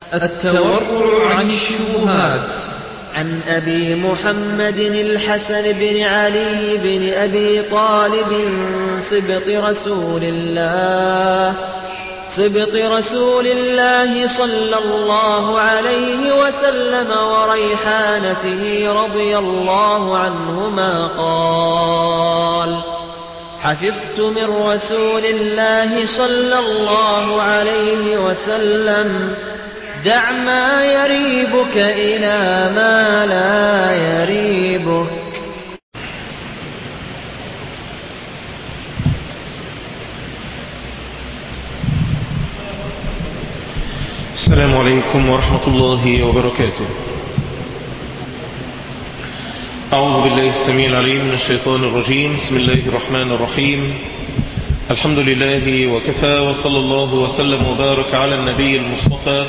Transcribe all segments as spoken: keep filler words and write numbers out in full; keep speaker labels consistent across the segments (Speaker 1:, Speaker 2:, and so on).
Speaker 1: التورع عن الشبهات.
Speaker 2: عن أبي محمد الحسن بن علي بن أبي طالب سبط رسول الله سبط رسول الله صلى الله عليه وسلم وريحانته رضي الله عنهما قال: حفظت من رسول الله صلى الله عليه وسلم: دع ما يريبك إلى ما لا يريبك.
Speaker 3: السلام عليكم ورحمة الله وبركاته. أعوذ بالله السميع العليم من الشيطان الرجيم. بسم الله الرحمن الرحيم. الحمد لله وكفى، وصلى الله وسلم وبارك على النبي المصطفى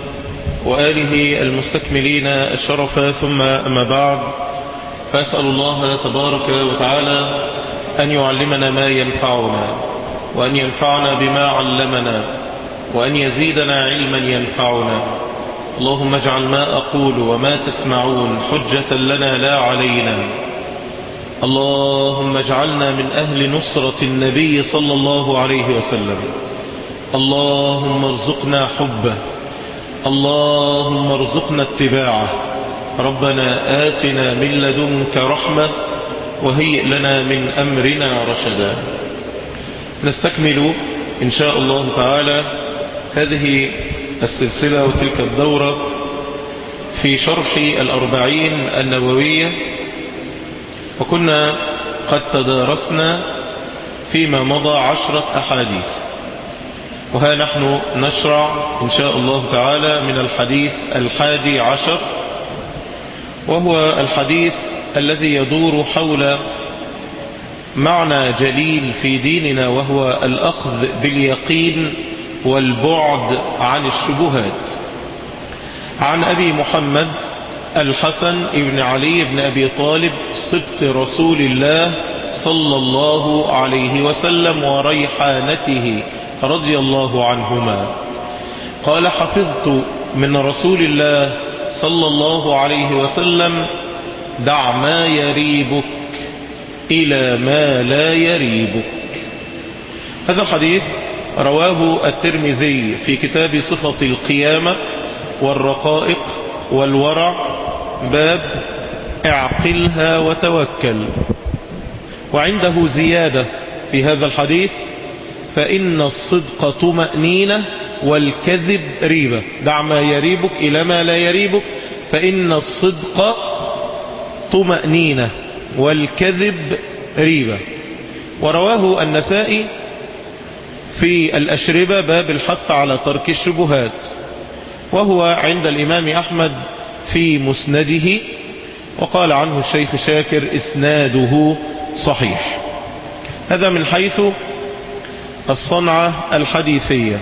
Speaker 3: وآله المستكملين الشرف، ثم أما بعد، فأسأل الله تبارك وتعالى أن يعلمنا ما ينفعنا، وأن ينفعنا بما علمنا، وأن يزيدنا علما ينفعنا. اللهم اجعل ما أقول وما تسمعون حجة لنا لا علينا. اللهم اجعلنا من أهل نصرة النبي صلى الله عليه وسلم. اللهم ارزقنا حبه، اللهم ارزقنا اتباعه. ربنا آتنا من لدنك رحمة وهيئ لنا من أمرنا رشدا. نستكمل إن شاء الله تعالى هذه السلسلة وتلك الدورة في شرح الأربعين النووية، وكنا قد تدارسنا فيما مضى عشرة أحاديث، وها نحن نشرع إن شاء الله تعالى من الحديث الحادي عشر، وهو الحديث الذي يدور حول معنى جليل في ديننا، وهو الأخذ باليقين والبعد عن الشبهات. عن أبي محمد الحسن بن علي بن أبي طالب سبط رسول الله صلى الله عليه وسلم وريحانته رضي الله عنهما قال: حفظت من رسول الله صلى الله عليه وسلم: دع ما يريبك إلى ما لا يريبك. هذا الحديث رواه الترمذي في كتاب صفة القيامة والرقائق والورع، باب اعقلها وتوكل. وعنده زيادة في هذا الحديث: فإن الصدق طمأنينة والكذب ريبة. دع ما يريبك إلى ما لا يريبك، فإن الصدق طمأنينة والكذب ريبة. ورواه النسائي في الأشربة، باب الحث على ترك الشبهات، وهو عند الإمام أحمد في مسنده، وقال عنه الشيخ شاكر: إسناده صحيح. هذا من حيث الصنعة الحديثية.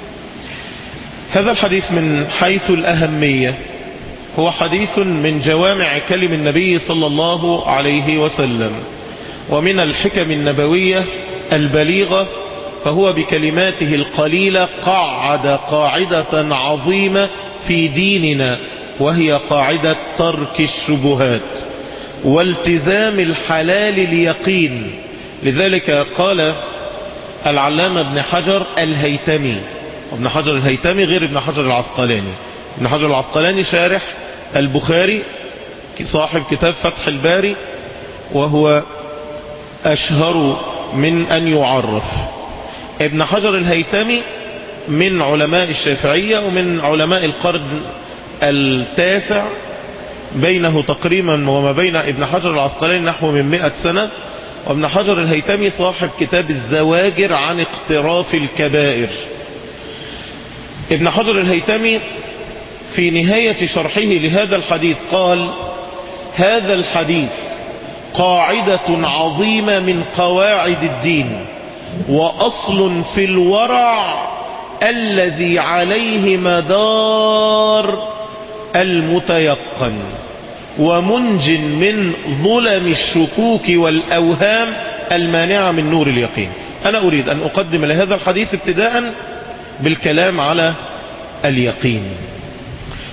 Speaker 3: هذا الحديث من حيث الأهمية هو حديث من جوامع كلم النبي صلى الله عليه وسلم، ومن الحكم النبوية البليغة، فهو بكلماته القليلة قعد قاعدة عظيمة في ديننا، وهي قاعدة ترك الشبهات والتزام الحلال اليقين. لذلك قال العلامة ابن حجر الهيتمي، ابن حجر الهيتمي غير ابن حجر العسقلاني. ابن حجر العسقلاني شارح البخاري صاحب كتاب فتح الباري، وهو أشهر من أن يعرف. ابن حجر الهيتمي من علماء الشافعية ومن علماء القرن التاسع، بينه تقريبا وما بين ابن حجر العسقلاني نحو من مئة سنة. وابن حجر الهيتمي صاحب كتاب الزواجر عن اقتراف الكبائر. ابن حجر الهيتمي في نهاية شرحه لهذا الحديث قال: هذا الحديث قاعدة عظيمة من قواعد الدين، وأصل في الورع الذي عليه مدار المتيقن، ومنج من ظلم الشكوك والأوهام المانعة من نور اليقين. أنا أريد أن أقدم لهذا الحديث ابتداء بالكلام على اليقين.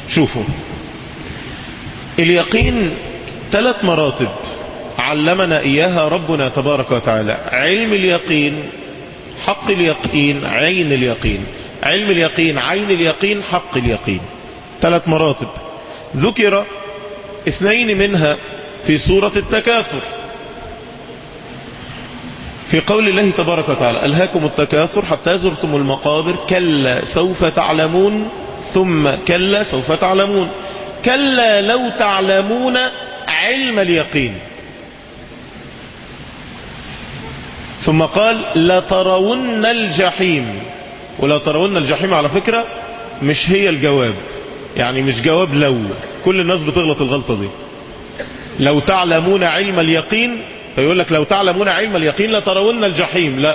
Speaker 3: شوفوا اليقين ثلاث مراتب علمنا إياها ربنا تبارك وتعالى. علم اليقين، حق اليقين، عين اليقين. علم اليقين، عين اليقين، حق اليقين. ثلاث مراتب ذكر اثنين منها في سورة التكاثر في قول الله تبارك وتعالى ألهاكم التكاثر حتى زرتم المقابر كلا سوف تعلمون ثم كلا سوف تعلمون. كلا لو تعلمون علم اليقين. ثم قال لترون الجحيم. ولو ترون الجحيم على فكرة مش هي الجواب، يعني مش جواب لو، كل الناس بتغلط الغلطة دي. لو تعلمون علم اليقين فيقول لك لو تعلمون علم اليقين لترون الجحيم، لا،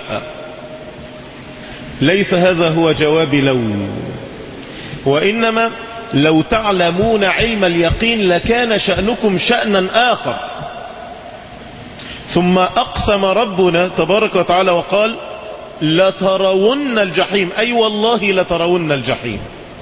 Speaker 3: ليس هذا هو جواب لو، وإنما لو تعلمون علم اليقين لكان شأنكم شأنا آخر. ثم أقسم ربنا تبارك وتعالى وقال لترون الجحيم، أي والله لترون الجحيم.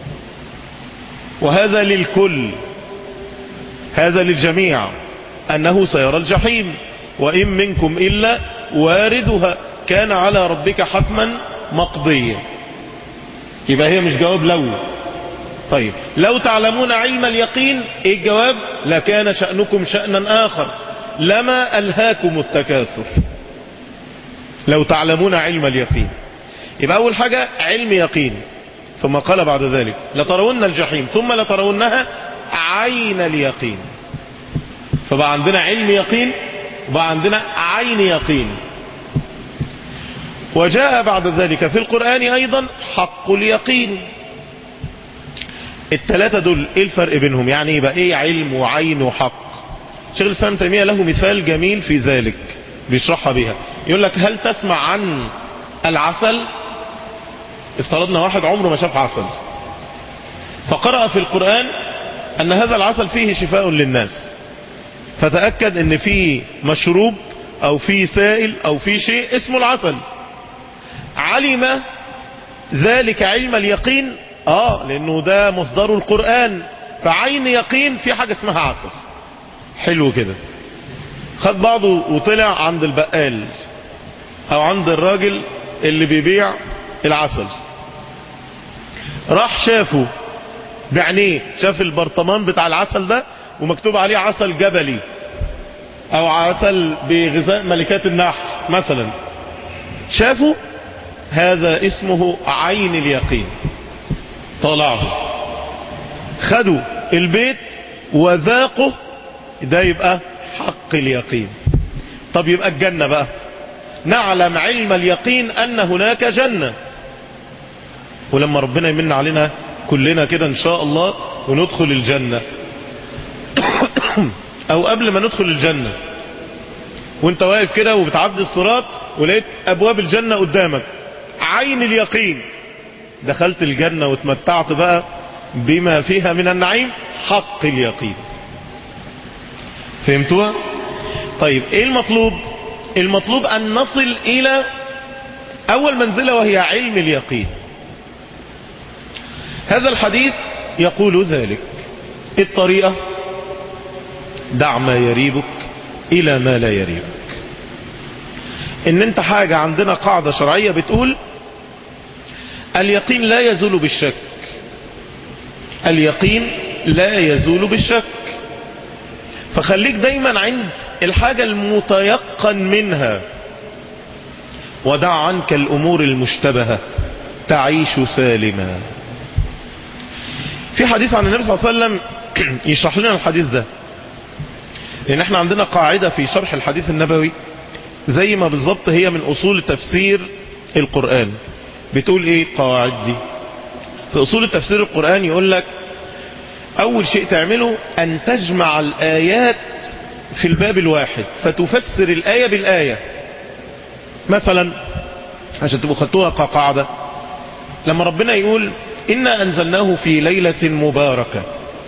Speaker 3: وهذا للكل، هذا للجميع، أنه سيرى الجحيم. وإن منكم إلا واردها كان على ربك حتما مقضيا. يبقى هي مش جواب لو. طيب لو تعلمون علم اليقين ايه الجواب؟ لكان شأنكم شأنا آخر لما ألهاكم التكاثر. لو تعلمون علم اليقين يبقى أول حاجة علم يقين. ثم قال بعد ذلك لترون الجحيم ثم لترونها عين اليقين. فبقى عندنا علم يقين وبقى عندنا عين يقين. وجاء بعد ذلك في القرآن أيضا حق اليقين. الثلاثة دول ايه الفرق بينهم؟ يعني يبقى ايه علم وعين وحق؟ شيخ الإسلام ابن تيمية له مثال جميل في ذلك بيشرحها بها. يقول لك هل تسمع عن العسل؟ افترضنا واحد عمره ما شاف عسل فقرأ في القرآن أن هذا العسل فيه شفاء للناس، فتأكد أن فيه مشروب أو فيه سائل أو فيه شيء اسمه العسل. علم ذلك علم اليقين، آه لأنه ده مصدر القرآن، فعين يقين في حاجة اسمها عسل. حلو كده. خد بعضه وطلع عند البقال أو عند الراجل اللي بيبيع العسل، راح شافه بعينيه، شاف البرطمان بتاع العسل ده ومكتوب عليه عسل جبلي او عسل بغذاء ملكات النحل مثلا، شافه، هذا اسمه عين اليقين. طلعه خدوا البيت وذاقه، ده يبقى حق اليقين. طب يبقى الجنة بقى، نعلم علم اليقين ان هناك جنة، ولما ربنا يمن علينا كلنا كده ان شاء الله وندخل الجنة او قبل ما ندخل الجنة وانت واقف كده وبتعدي الصراط ولقيت ابواب الجنة قدامك، عين اليقين، دخلت الجنة واتمتعت بقى بما فيها من النعيم، حق اليقين. فهمتوها؟ طيب ايه المطلوب؟ المطلوب ان نصل الى اول منزلة وهي علم اليقين. هذا الحديث يقول ذلك. الطريقة دع ما يريبك الى ما لا يريبك. ان انت حاجة، عندنا قاعدة شرعية بتقول اليقين لا يزول بالشك، اليقين لا يزول بالشك. فخليك دايما عند الحاجة المتيقن منها، ودع عنك الامور المشتبهة تعيش سالما. في حديث عن النبي صلى الله عليه وسلم يشرح لنا الحديث ده، لان احنا عندنا قاعدة في شرح الحديث النبوي زي ما بالظبط هي من اصول تفسير القرآن. بتقول ايه القواعد دي؟ في اصول التفسير القرآن يقول لك اول شيء تعمله ان تجمع الايات في الباب الواحد فتفسر الاية بالاية. مثلا عشان تبقوا خدتوها كقاعدة، لما ربنا يقول إنا أنزلناه في ليلة مباركة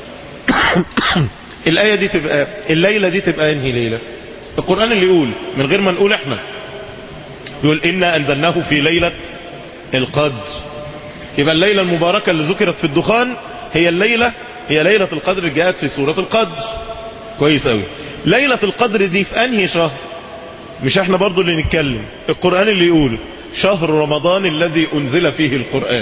Speaker 3: الآية دي تبقى، الليلة دي تبقى انهي ليلة؟ القرآن اللي يقول من غير ما نقول احنا، يقول إنا أنزلناه في ليلة القدر. يبقى الليلة المباركة اللي ذكرت في الدخان هي الليلة هي ليلة القدر جاءت في سورة القدر. كويس قوي. ليلة القدر دي في انهي شهر؟ مش احنا برضو اللي نتكلم، القرآن اللي يقول شهر رمضان الذي انزل فيه القرآن.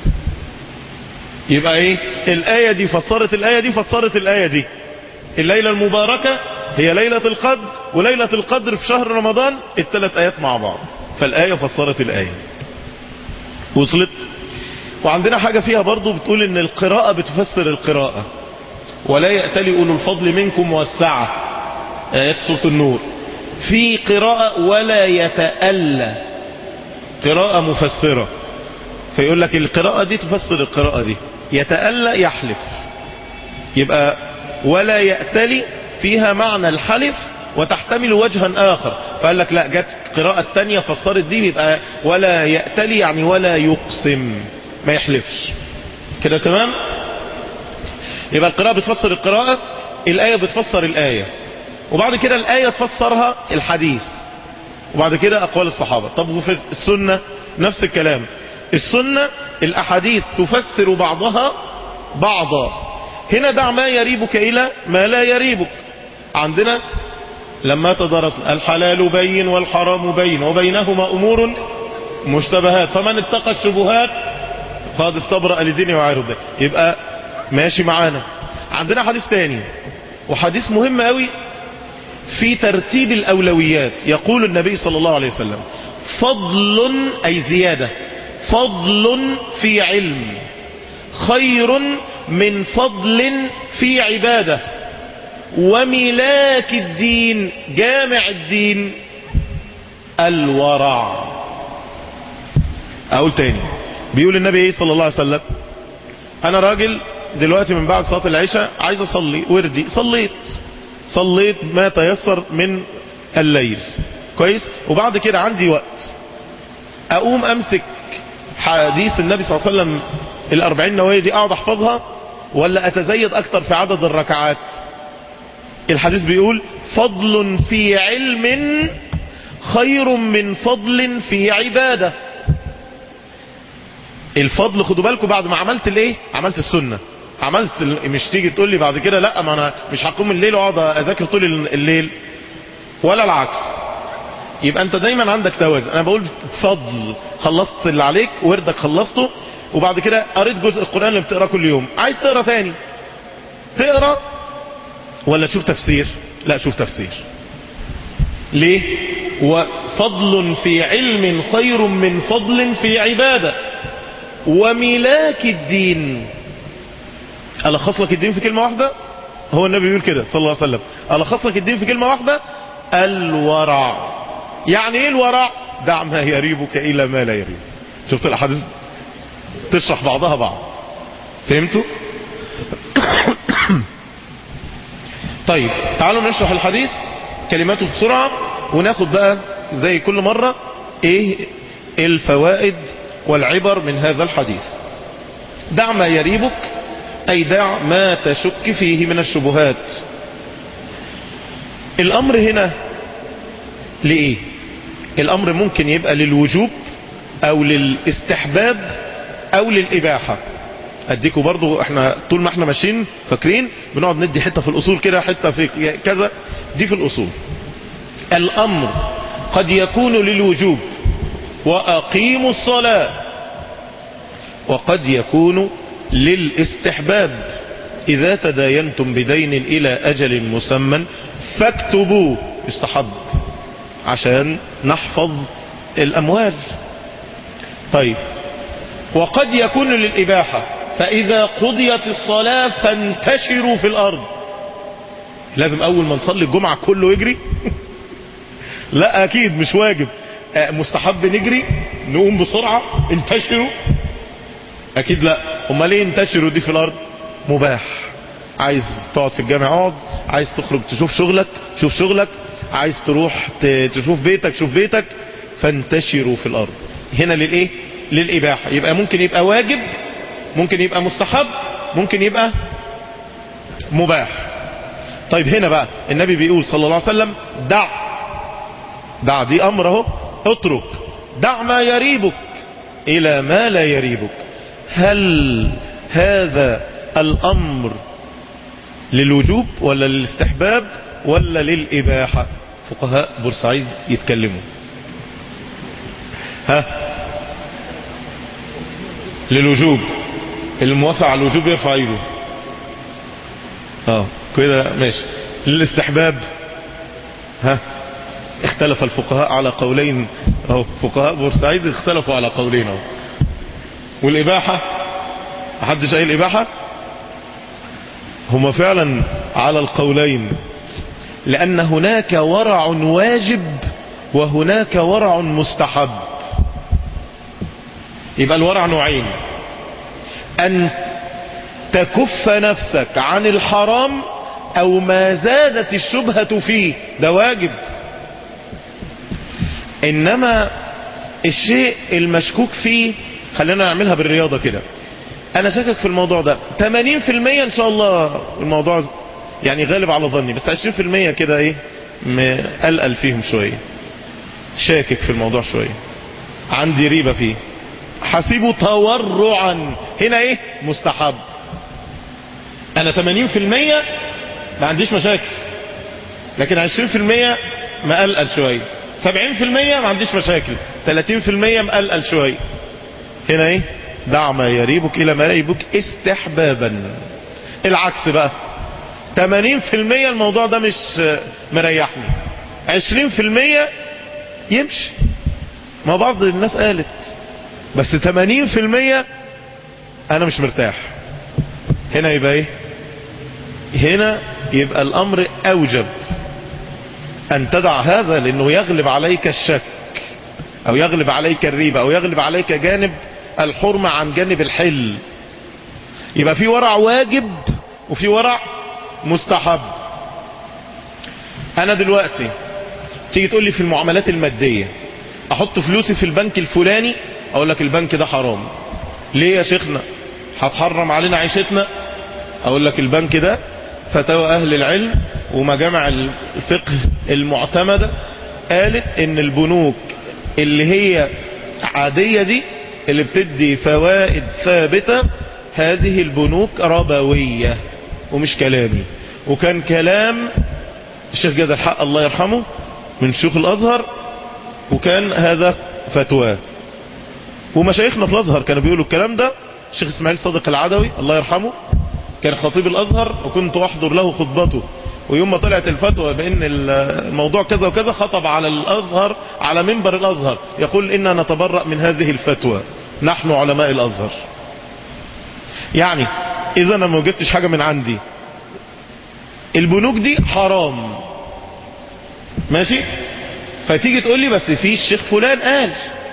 Speaker 3: يبقى ايه الآية دي فسرت الآية دي فسرت الآية دي. الليلة المباركة هي ليلة القدر، وليلة القدر في شهر رمضان، الثلاث آيات مع بعض، فالآية فسرت الآية. وصلت؟ وعندنا حاجة فيها برضو بتقول ان القراءة بتفسر القراءة. ولا يأتلي أولو الفضل منكم والسعة، آيات سورة النور. في قراءة ولا يتألى، قراءة مفسرة، فيقول لك القراءة دي تفسر القراءة دي. يتألى يحلف، يبقى ولا يأتلي فيها معنى الحلف وتحتمل وجها آخر، فقال لك لا، جت قراءة التانية فسرت دي، يبقى ولا يأتلي يعني ولا يقسم، ما يحلفش كده. تمام؟ يبقى القراءة بتفسر القراءة، الآية بتفسر الآية، وبعد كده الآية تفسرها الحديث، وبعد كده أقوال الصحابة. طب وفي السنة نفس الكلام، السنة الأحاديث تفسر بعضها بعضا. هنا دع ما يريبك إلى ما لا يريبك. عندنا لما تدرسنا الحلال بين والحرام بين وبينهما أمور مشتبهات فمن اتقى الشبهات قد استبرأ لدينه وعرضه، يبقى ماشي معانا. عندنا حديث تاني وحديث مهم قوي في ترتيب الأولويات. يقول النبي صلى الله عليه وسلم فضل أي زيادة، فضل في علم خير من فضل في عبادة، وملاك الدين جامع الدين الورع. اقول تاني، بيقول النبي ايه صلى الله عليه وسلم انا راجل دلوقتي من بعد صلاة العشاء عايز اصلي وردي، صليت صليت ما تيسر من الليل كويس، وبعد كده عندي وقت اقوم امسك حديث النبي صلى الله عليه وسلم الاربعين نوايا دي اقعد احفظها، ولا اتزيد اكتر في عدد الركعات؟ الحديث بيقول فضل في علم خير من فضل في عبادة. الفضل خدوا بالكم بعد ما عملت الايه، عملت السنة، عملت مش تيجي تقول لي بعد كده لا ما انا مش هقوم الليل واقعد اذاكر طول الليل، ولا العكس. يبقى انت دايما عندك توازن. انا بقول فضل، خلصت اللي عليك وردك خلصته، وبعد كده قريت جزء القرآن اللي بتقراه كل يوم، عايز تقرا تاني تقرا ولا تشوف تفسير؟ لا شوف تفسير. ليه؟ وفضل في علم خير من فضل في عبادة، وملاك الدين. ألخص لك الدين في كلمة واحدة، هو النبي بيقول كده صلى الله عليه وسلم، ألخص لك الدين في كلمة واحدة، الورع. يعني ايه الورع؟ دع ما يريبك إلى ما لا يريب. شفت الأحاديث تشرح بعضها بعض، فهمتوا؟ طيب تعالوا نشرح الحديث كلماته بسرعة، وناخد بقى زي كل مرة ايه الفوائد والعبر من هذا الحديث. دع ما يريبك اي دع ما تشك فيه من الشبهات. الامر هنا لإيه؟ الامر ممكن يبقى للوجوب او للاستحباب او للاباحة. اديكوا برضو، احنا طول ما احنا ماشيين فاكرين بنقعد ندي حتة في الاصول كده، حتة في كذا، دي في الاصول. الامر قد يكون للوجوب واقيموا الصلاة، وقد يكون للاستحباب اذا تداينتم بدين الى اجل مسمى فاكتبوه، يستحب عشان نحفظ الاموال. طيب وقد يكون للاباحة، فاذا قضيت الصلاة فانتشروا في الارض. لازم اول ما نصلي الجمعة كله يجري؟ لا اكيد مش واجب، مستحب نجري نقوم بسرعة انتشروا؟ اكيد لا. امال ليه انتشروا دي في الارض؟ مباح. عايز تقعد في الجامع اقعد، عايز تخرج تشوف شغلك شوف شغلك، عايز تروح تشوف بيتك شوف بيتك، فانتشروا في الارض. هنا للايه؟ للاباحة. يبقى ممكن يبقى واجب، ممكن يبقى مستحب، ممكن يبقى مباح. طيب هنا بقى النبي بيقول صلى الله عليه وسلم دع، دع دي امر اهو، اترك، دع ما يريبك الى ما لا يريبك. هل هذا الامر للوجوب ولا للاستحباب ولا للإباحة؟ فقهاء بورسعيد يتكلموا. ها، للوجوب. الموافق على الوجوب يرفع ايده. اه كده ماشي. للاستحباب ها، اختلف الفقهاء على قولين اهو، فقهاء بورسعيد اختلفوا على قولين اهو. والإباحة محدش قايل الإباحة. هما فعلا على القولين، لأن هناك ورع واجب وهناك ورع مستحب. يبقى الورع نوعين: أن تكف نفسك عن الحرام أو ما زادت الشبهة فيه، ده واجب. إنما الشيء المشكوك فيه، خلينا نعملها بالرياضة كده، أنا شاكك في الموضوع ده ثمانين في المية إن شاء الله الموضوع يعني غالب على ظني، بس عشرين في المية كده إيه مقلقل فيهم شوية، شاكك في الموضوع شوية، عندي ريبة فيه، حسيبه تورعا، هنا إيه مستحب. أنا ثمانين في المية ما عنديش مشاكل، لكن عشرين في المية مقلقل شوية، سبعين في المية ما عنديش مشاكل، ثلاثين في المية مقلقل شوية. هنا ايه؟ دع ما يريبك الى ما يريبك استحبابا. العكس بقى، ثمانين في المية الموضوع ده مش مريحني، عشرين في المية يمشي، ما بعض الناس قالت، بس ثمانين في المية انا مش مرتاح. هنا يبقى ايه؟ هنا يبقى الامر اوجب ان تدع هذا، لانه يغلب عليك الشك او يغلب عليك الريبة او يغلب عليك جانب الحرمة عن جانب الحل. يبقى في ورع واجب وفي ورع مستحب. انا دلوقتي تيجي تقول لي في المعاملات المادية احط فلوسي في البنك الفلاني، اقول لك البنك ده حرام. ليه يا شيخنا؟ هتحرم علينا عيشتنا؟ اقول لك البنك ده فتاوى اهل العلم ومجامع الفقه المعتمدة قالت ان البنوك اللي هي عادية دي اللي بتدي فوائد ثابتة، هذه البنوك ربوية، ومش كلامي، وكان كلام الشيخ جاد الحق الله يرحمه من شيوخ الازهر، وكان هذا فتواه، ومشايخنا في الازهر كانوا بيقولوا الكلام ده. الشيخ اسماعيل صادق العدوي الله يرحمه كان خطيب الازهر، وكنت احضر له خطبته، ويوم ما طلعت الفتوى بان الموضوع كذا وكذا خطب على الازهر على منبر الازهر يقول إننا نتبرأ من هذه الفتوى نحن علماء الازهر. يعني اذا انا ما وجدتش حاجة من عندي، البنوك دي حرام ماشي، فتيجي تقول لي بس في الشيخ فلان قال.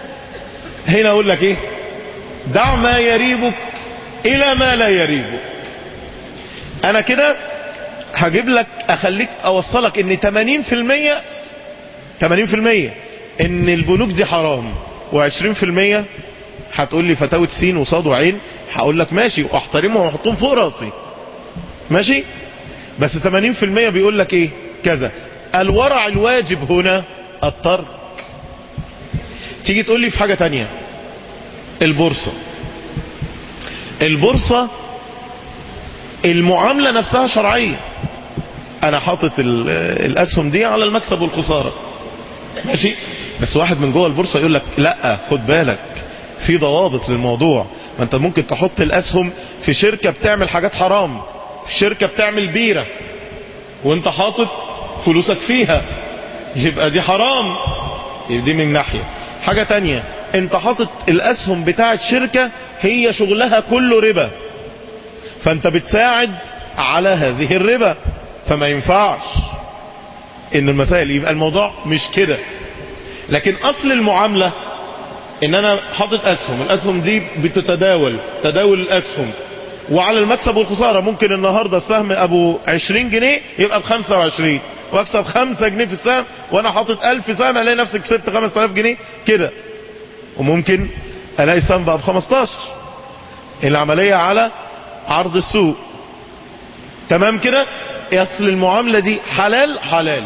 Speaker 3: هنا اقول لك ايه؟ دع ما يريبك الى ما لا يريبك. انا كده هجيب لك اخليك اوصلك ان ثمانين في المية ثمانين في المية ان البنوك دي حرام، وعشرين في المية هتقول لي فتاوى سين وصاد وعين، هقول لك ماشي واحترمهم واحطهم فوق راسي ماشي، بس ثمانين في المية بيقول لك ايه كذا. الورع الواجب هنا الترك. تيجي تقول لي في حاجة تانية، البورصة. البورصة المعاملة نفسها شرعية، انا حاطط الاسهم دي على المكسب والخسارة ماشي، بس واحد من جوه البورصة يقول لك لا خد بالك في ضوابط للموضوع، ما انت ممكن تحط الاسهم في شركة بتعمل حاجات حرام، في شركة بتعمل بيرة وانت حاطط فلوسك فيها، يبقى دي حرام. دي من ناحية. حاجة تانية، انت حاطط الاسهم بتاعت شركة هي شغلها كله ربا، فانت بتساعد على هذه الربا، فما ينفعش ان المسائل يبقى الموضوع مش كده. لكن اصل المعاملة ان انا حاطط اسهم، الاسهم دي بتتداول تداول الاسهم، وعلى المكسب والخسارة ممكن النهاردة السهم ابو عشرين جنيه يبقى بخمسة وعشرين، واكسب خمسة جنيه في السهم، وانا حاطط الف سهم الاقي نفسي كسبت خمس تلاف جنيه كده، وممكن الاقي السهم بقى بخمستاشر. العملية على عرض السوق تمام كده. اصل المعاملة دي حلال حلال.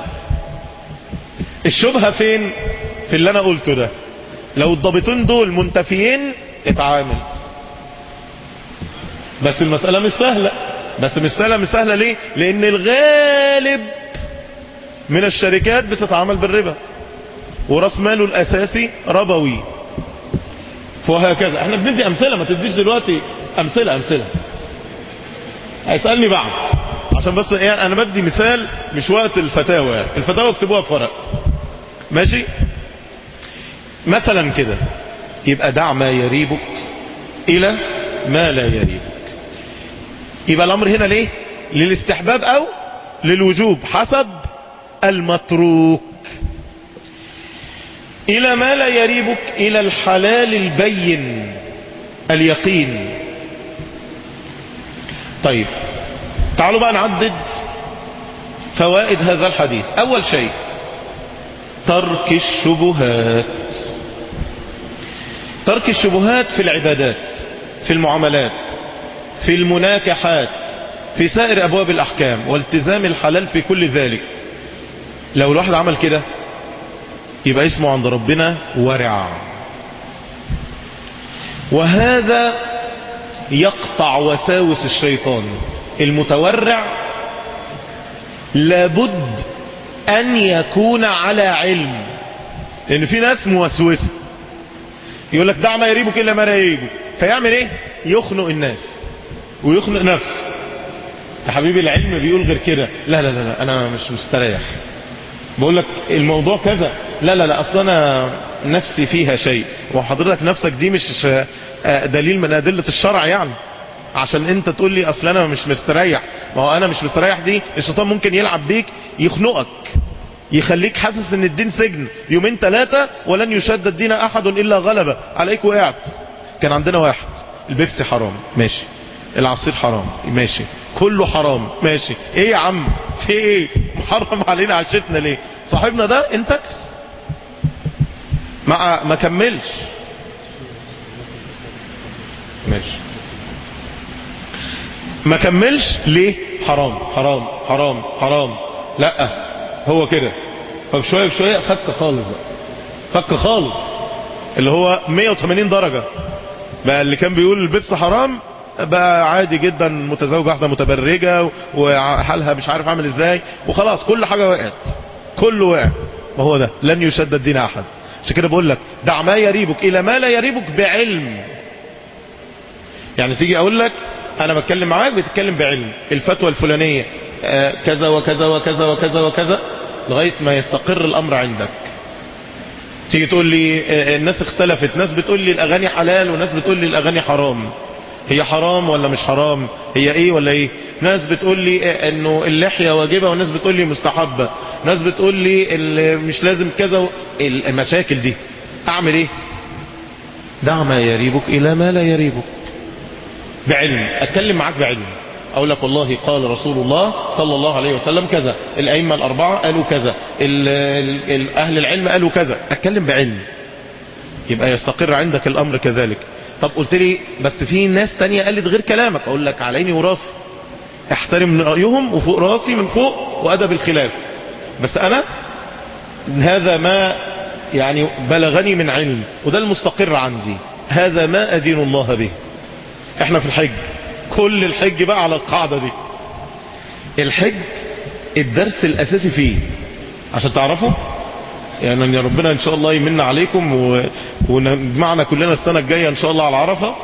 Speaker 3: الشبهة فين؟ في اللي انا قلته ده. لو الضابطين دول منتفيين اتعامل، بس المسألة مش سهلة، بس مش سهلة مش سهلة ليه؟ لان الغالب من الشركات بتتعامل بالربا وراس ماله الاساسي ربوي، وهكذا. احنا بندي امثلة، ما تديش دلوقتي امثلة امثلة هيسألني بعد، عشان بس يعني انا بدي مثال مش وقت الفتاوى. يعني الفتاوى اكتبوها في ورق ماشي. مثلا كده يبقى دع ما يريبك الى ما لا يريبك. يبقى الامر هنا ليه؟ للاستحباب او للوجوب حسب المتروك. الى ما لا يريبك الى الحلال البين اليقين. طيب تعالوا بقى نعدد فوائد هذا الحديث. اول شيء ترك الشبهات. ترك الشبهات في العبادات، في المعاملات، في المناكحات، في سائر ابواب الاحكام، والتزام الحلال في كل ذلك. لو الواحد عمل كده يبقى اسمه عند ربنا ورع، وهذا يقطع وساوس الشيطان. المتورع لابد ان يكون على علم، لان في ناس موسوسه يقول لك دع ما يريبك الا ما لا يريبك، فيعمل ايه؟ يخنق الناس ويخنق نفسه. يا حبيبي العلم بيقول غير كده. لا لا لا انا مش مستريح، بقول لك الموضوع كذا. لا لا لا اصلا انا نفسي فيها شيء. وحضرتك نفسك دي مش دليل من ادله الشرع يعني عشان انت تقول لي اصلا انا مش مستريح. ما هو انا مش مستريح دي الشيطان ممكن يلعب بيك يخنقك، يخليك حاسس ان الدين سجن يومين ثلاثة، ولن يشد الدين احد الا غلبه عليك. وقعت. كان عندنا واحد البيبسي حرام ماشي، العصير حرام ماشي، كله حرام ماشي. ايه يا عم في ايه؟ محرم علينا عشتنا ليه؟ صاحبنا ده انتكس ما ما كملش ماشي، ما كملش ليه؟ حرام حرام حرام حرام. لا هو كده. فبشوية بشوية فك خالص بقى، فك خالص اللي هو مية وتمانين درجة بقى. اللي كان بيقول البيبس حرام بقى عادي جدا، متزوج واحدة متبرجة وحالها مش عارف عامل ازاي، وخلاص كل حاجة وقعت، كله وقع. ما هو ده لن يشد الدين احد. عشان كده بقول لك دع ما يريبك الى ما لا يريبك بعلم. يعني تيجي اقول لك انا بتكلم معاك بتتكلم بعلم، الفتوى الفلانية آه كذا وكذا وكذا وكذا وكذا لغاية ما يستقر الامر عندك. تيجي تقول لي آه الناس اختلفت، ناس بتقول لي الاغاني حلال وناس بتقول لي الاغاني حرام. هي حرام ولا مش حرام؟ هي ايه ولا ايه؟ ناس بتقول لي آه انه اللحية واجبة وناس بتقول لي مستحبة، ناس بتقول لي مش لازم كذا. المشاكل دي اعمل ايه؟ دع ما يريبك الى ما لا يريبك بعلم. اتكلم معاك بعلم، اقول لك والله قال رسول الله صلى الله عليه وسلم كذا، الائمه الاربعه قالوا كذا، اهل العلم قالوا كذا. اتكلم بعلم يبقى يستقر عندك الامر كذلك. طب قلت لي بس في ناس تانية قالت غير كلامك، اقول لك على عيني وراسي، احترم رايهم وفوق راسي من فوق وادب الخلاف. بس انا هذا ما يعني بلغني من علم وده المستقر عندي، هذا ما ادين الله به. احنا في الحج، كل الحج بقى على القاعدة دي. الحج الدرس الاساسي فيه عشان تعرفوا يعني يا ربنا ان شاء الله يمن عليكم و... ونجمعنا كلنا السنة الجاية ان شاء الله على عرفة.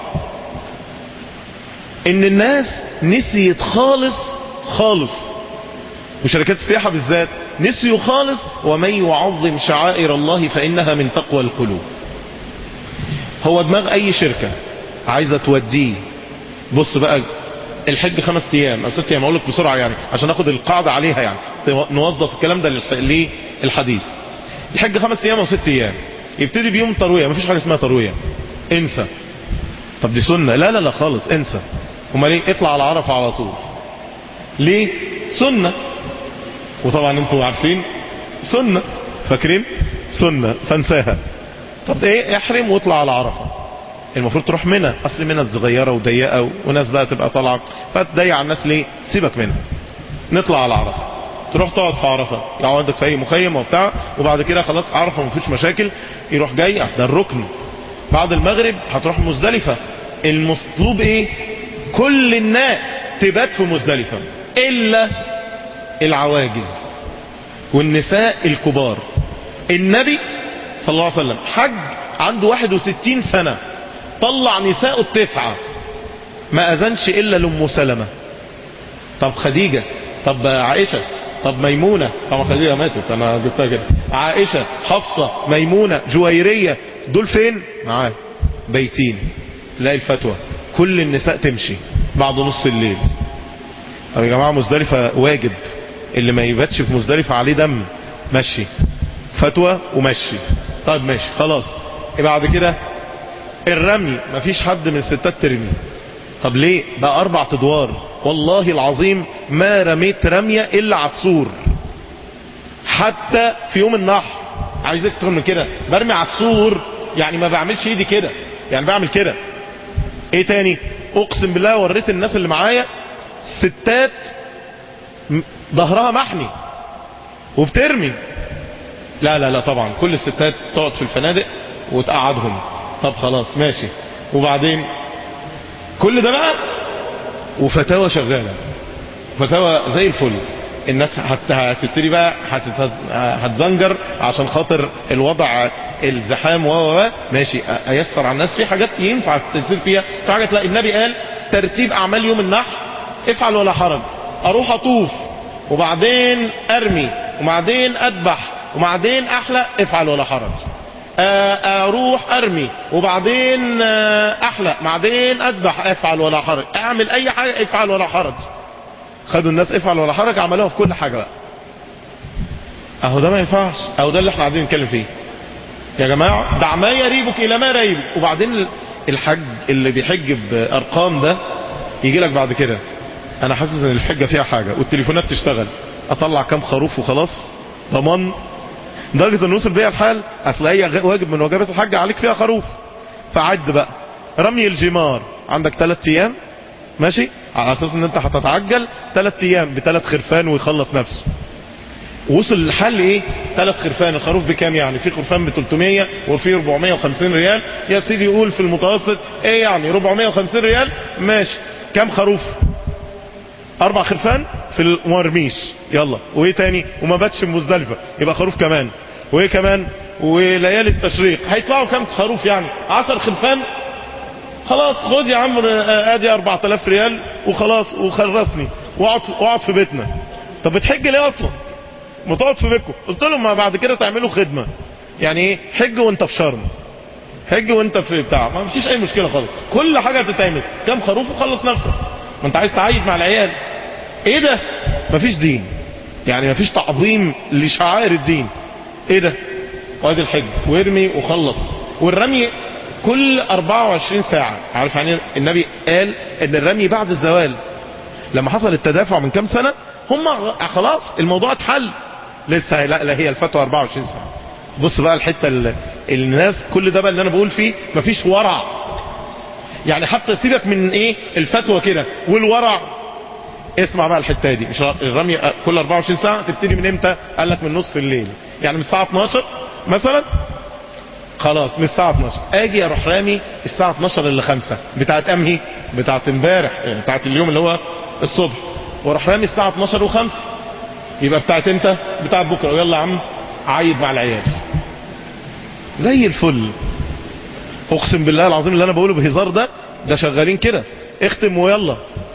Speaker 3: ان الناس نسيت خالص خالص، وشركات السياحة بالذات نسيوا خالص ومن يعظم شعائر الله فإنها من تقوى القلوب. هو دماغ اي شركة عايزة توديه. بص بقى الحج خمس ايام او ست ايام، اقول لك بسرعة يعني عشان اخد القاعدة عليها، يعني نوظف الكلام ده للحديث. الحج خمس ايام او ست ايام، يبتدي بيوم تروية. مفيش حاجة اسمها تروية، انسى. طب دي سنة؟ لا لا لا خالص انسى. امال ايه؟ اطلع على عرفة على طول. ليه؟ سنة. وطبعا انتوا عارفين سنة، فاكرين سنة فانساها. طب ايه؟ احرم واطلع على عرفة. المفروض تروح منى، اصل منى صغيره وضيقه وناس بقى تبقى طالعه فتضيق على الناس. ليه؟ سيبك منها، نطلع على عرفه، تروح تقعد في عرفه، يقعد عندك في اي مخيم وبتاع، وبعد كده خلاص عرفه مفيش مشاكل، يروح جاي عشان ده الركن. بعد المغرب هتروح مزدلفه. المطلوب ايه؟ كل الناس تبات في مزدلفة الا العواجز والنساء الكبار. النبي صلى الله عليه وسلم حج عنده واحد وستين سنة، طلع نساء التسعة، ما اذنش الا لأم سلمة. طب خديجة، طب عائشة، طب ميمونة، طب خديجة ماتت انا جبتها كده، عائشة، حفصة، ميمونة، جويرية، دول فين؟ معاه بيتين. تلاقي الفتوى كل النساء تمشي بعد نص الليل. طب يا جماعة مزدلفة واجب، اللي ما يباتش في مزدلفة عليه دم، مشي فتوى ومشي. طيب ماشي خلاص. بعد كده الرمي، مفيش حد من الستات ترمي. طب ليه؟ بقى اربع ادوار، والله العظيم ما رميت رمية الا على السور. حتى في يوم النحر عايز اكتر من كده، برمي على السور، يعني ما بعملش ايدي كده، يعني بعمل كده. ايه تاني؟ اقسم بالله وريت الناس اللي معايا ستات ظهرها محني وبترمي. لا لا لا طبعا كل الستات تقعد في الفنادق وتقعدهم. طب خلاص ماشي. وبعدين كل ده بقى وفتاوى شغالة، فتاوى زي الفل. الناس هتبتدي بقى هتزنجر عشان خاطر الوضع الزحام و ماشي. ايسر على الناس في حاجات ينفع تصير فيها. في حاجات لا، النبي قال ترتيب اعمال يوم النحر افعل ولا حرج. اروح اطوف وبعدين ارمي وبعدين اذبح وبعدين احلق، افعل ولا حرج. اروح ارمي وبعدين احلق بعدين اذبح، افعل ولا حرج. اعمل اي حاجة افعل ولا حرج. خدوا الناس افعل ولا حرج عملوها في كل حاجة بقى. اهو ده ما ينفعش، اهو ده اللي احنا قاعدين نتكلم فيه يا جماعة. دع ما يريبك الى ما ريبك. وبعدين الحج اللي بيحج بارقام ده يجي لك بعد كده انا حاسس ان الحجة فيها حاجة والتليفونات تشتغل، اطلع كام خروف وخلاص ضمان. درجة ان وصل بيها الحال اصل هي واجب من واجبات الحج عليك فيها خروف. فعد بقى رمي الجمار عندك ثلاث ايام ماشي، على اساس ان انت هتتعجل ثلاث ايام بثلاث خرفان ويخلص نفسه. وصل الحل ايه؟ ثلاث خرفان. الخروف بكام يعني؟ في خرفان ب ثلاثمية وفي أربعمية وخمسين ريال يا سيدي. يقول في المتوسط ايه يعني أربعمية وخمسين ريال ماشي. كام خروف؟ اربع خرفان في المرميش. يلا وايه تاني؟ وما باتش مزدلفة يبقى خروف كمان. وايه كمان؟ وليالي التشريق هيطلعوا كام خروف يعني؟ عشر خرفان. خلاص خد يا عم ادي اربعة الاف ريال وخلاص وخلصني واقعد واقعد في بيتنا. طب بتحج ليه اصلا؟ ما تقعد في بيتكم. قلت لهم ما بعد كده تعملوا خدمة. يعني ايه حج وانت في شرم، حج وانت في بتاع، ما فيش اي مشكلة خالص. كل حاجة هتتعمل. كام خروف وخلص نفسك. ما انت عايز تعيد مع العيال. ايه ده؟ ما فيش دين، يعني ما فيش تعظيم لشعائر الدين. ايه ده؟ وادي الحج وارمي وخلص. والرمي كل اربعة وعشرين ساعة. عارف يعني النبي قال ان الرمي بعد الزوال. لما حصل التدافع من كام سنة هم خلاص الموضوع اتحل. لسه لا, لا هي الفتوى اربعة وعشرين ساعة. بص بقى الحتة اللي الناس كل ده بقى اللي انا بقول فيه مفيش ورع. يعني حتى سيبك من ايه الفتوى كده والورع. اسمع بقى الحتة دي. مش الرمي كل اربعة وعشرين ساعة. تبتدي من امتى؟ قال لك من نص الليل، يعني من الساعة اتناشر مثلا. خلاص من الساعة اتناشر اجي اروح رامي الساعة اتناشر الا خمسة بتاعت امهي بتاعت امبارح بتاعت اليوم اللي هو الصبح، واروح رامي الساعة اتناشر وخمسة. يبقى بتاعت انت بتاعت بكرة. ويلا يا عم عايد مع العيال زي الفل. اقسم بالله العظيم اللي انا بقوله بهزار ده ده شغالين كده. اختم ويلا.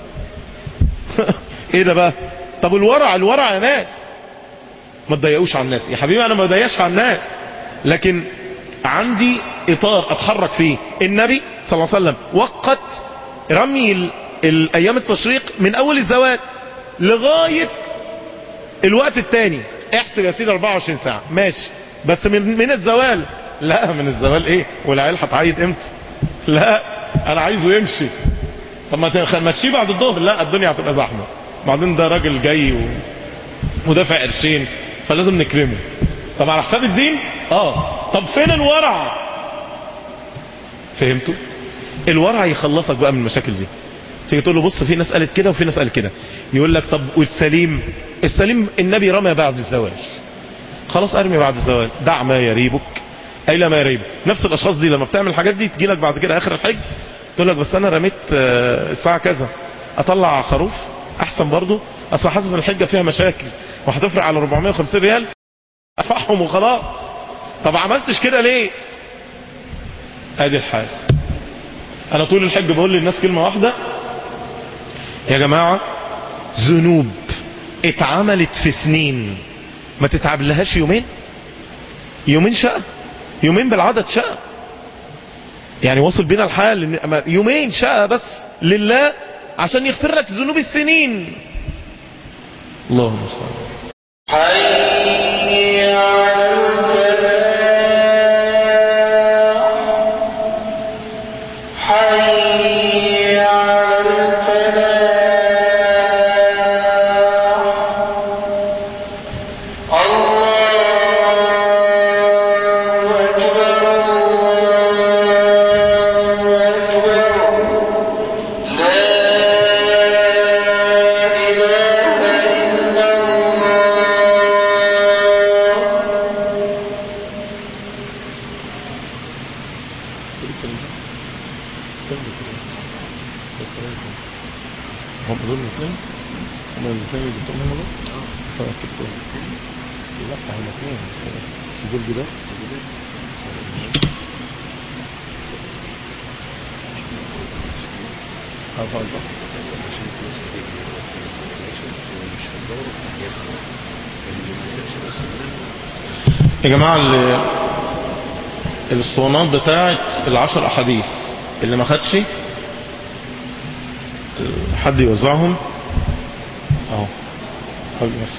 Speaker 3: ايه ده بقى؟ طب الورع الورع يا ناس ما تضايقوش على الناس يا حبيبي. انا ما بضايقش على الناس، لكن عندي اطار اتحرك فيه. النبي صلى الله عليه وسلم وقت رمي الايام التشريق من اول الزوال لغاية الوقت التاني. احسب يا سيدي اربعة وعشرين ساعة ماشي. بس من من الزوال. لا من الزوال ايه؟ والعيال هتعيد امتى؟ لا انا عايزه يمشي. طب ما تمشيه بعد الظهر. لا الدنيا هتبقى زحمة. بعدين ده راجل جاي و... ودافع قرشين فلازم نكرمه. طب على حساب الدين؟ اه. طب فين الورع؟ فهمتوا؟ الورع يخلصك بقى من المشاكل دي. تيجي تقول له بص في ناس قالت كده وفي ناس قالت كده، يقول لك طب والسليم؟ السليم النبي رمى بعد الزواج. خلاص ارمي بعد الزواج. دع ما يريبك اي ما يريبك. نفس الاشخاص دي لما بتعمل الحاجات دي تجي لك بعد كده اخر الحج تقول لك بس انا رميت الساعة كذا. اطلع خروف احسن برضو، اصلا حاسس الحجة فيها مشاكل وهتفرق على أربعمائة وخمسين ريال، ادفعهم وخلاص. طب عملتش كده ليه؟ ادي الحال. انا طول الحج بقول للناس كلمة واحدة، يا جماعة ذنوب اتعملت في سنين ما تتعب لهاش يومين، يومين شقة، يومين بالعدد شقة، يعني وصل بينا الحال يومين شقة بس لله عشان يغفر لك ذنوب السنين. اللهم صل حي على الفلاح، حي على الفلاح، الله أكبر الله أكبر، لا إله إلا هم دول الاثنين، هم الاثنين اللي جبتهم هنا دول؟ اه سواء كتبتهم لا هم اثنين بس بس دول جداد اه فايزة عشان الناس مش هتدور يا جماعة. الاسطوانات بتاعت العشر احاديث اللي ما خدش حد يوزعهم اهو حاجة بس.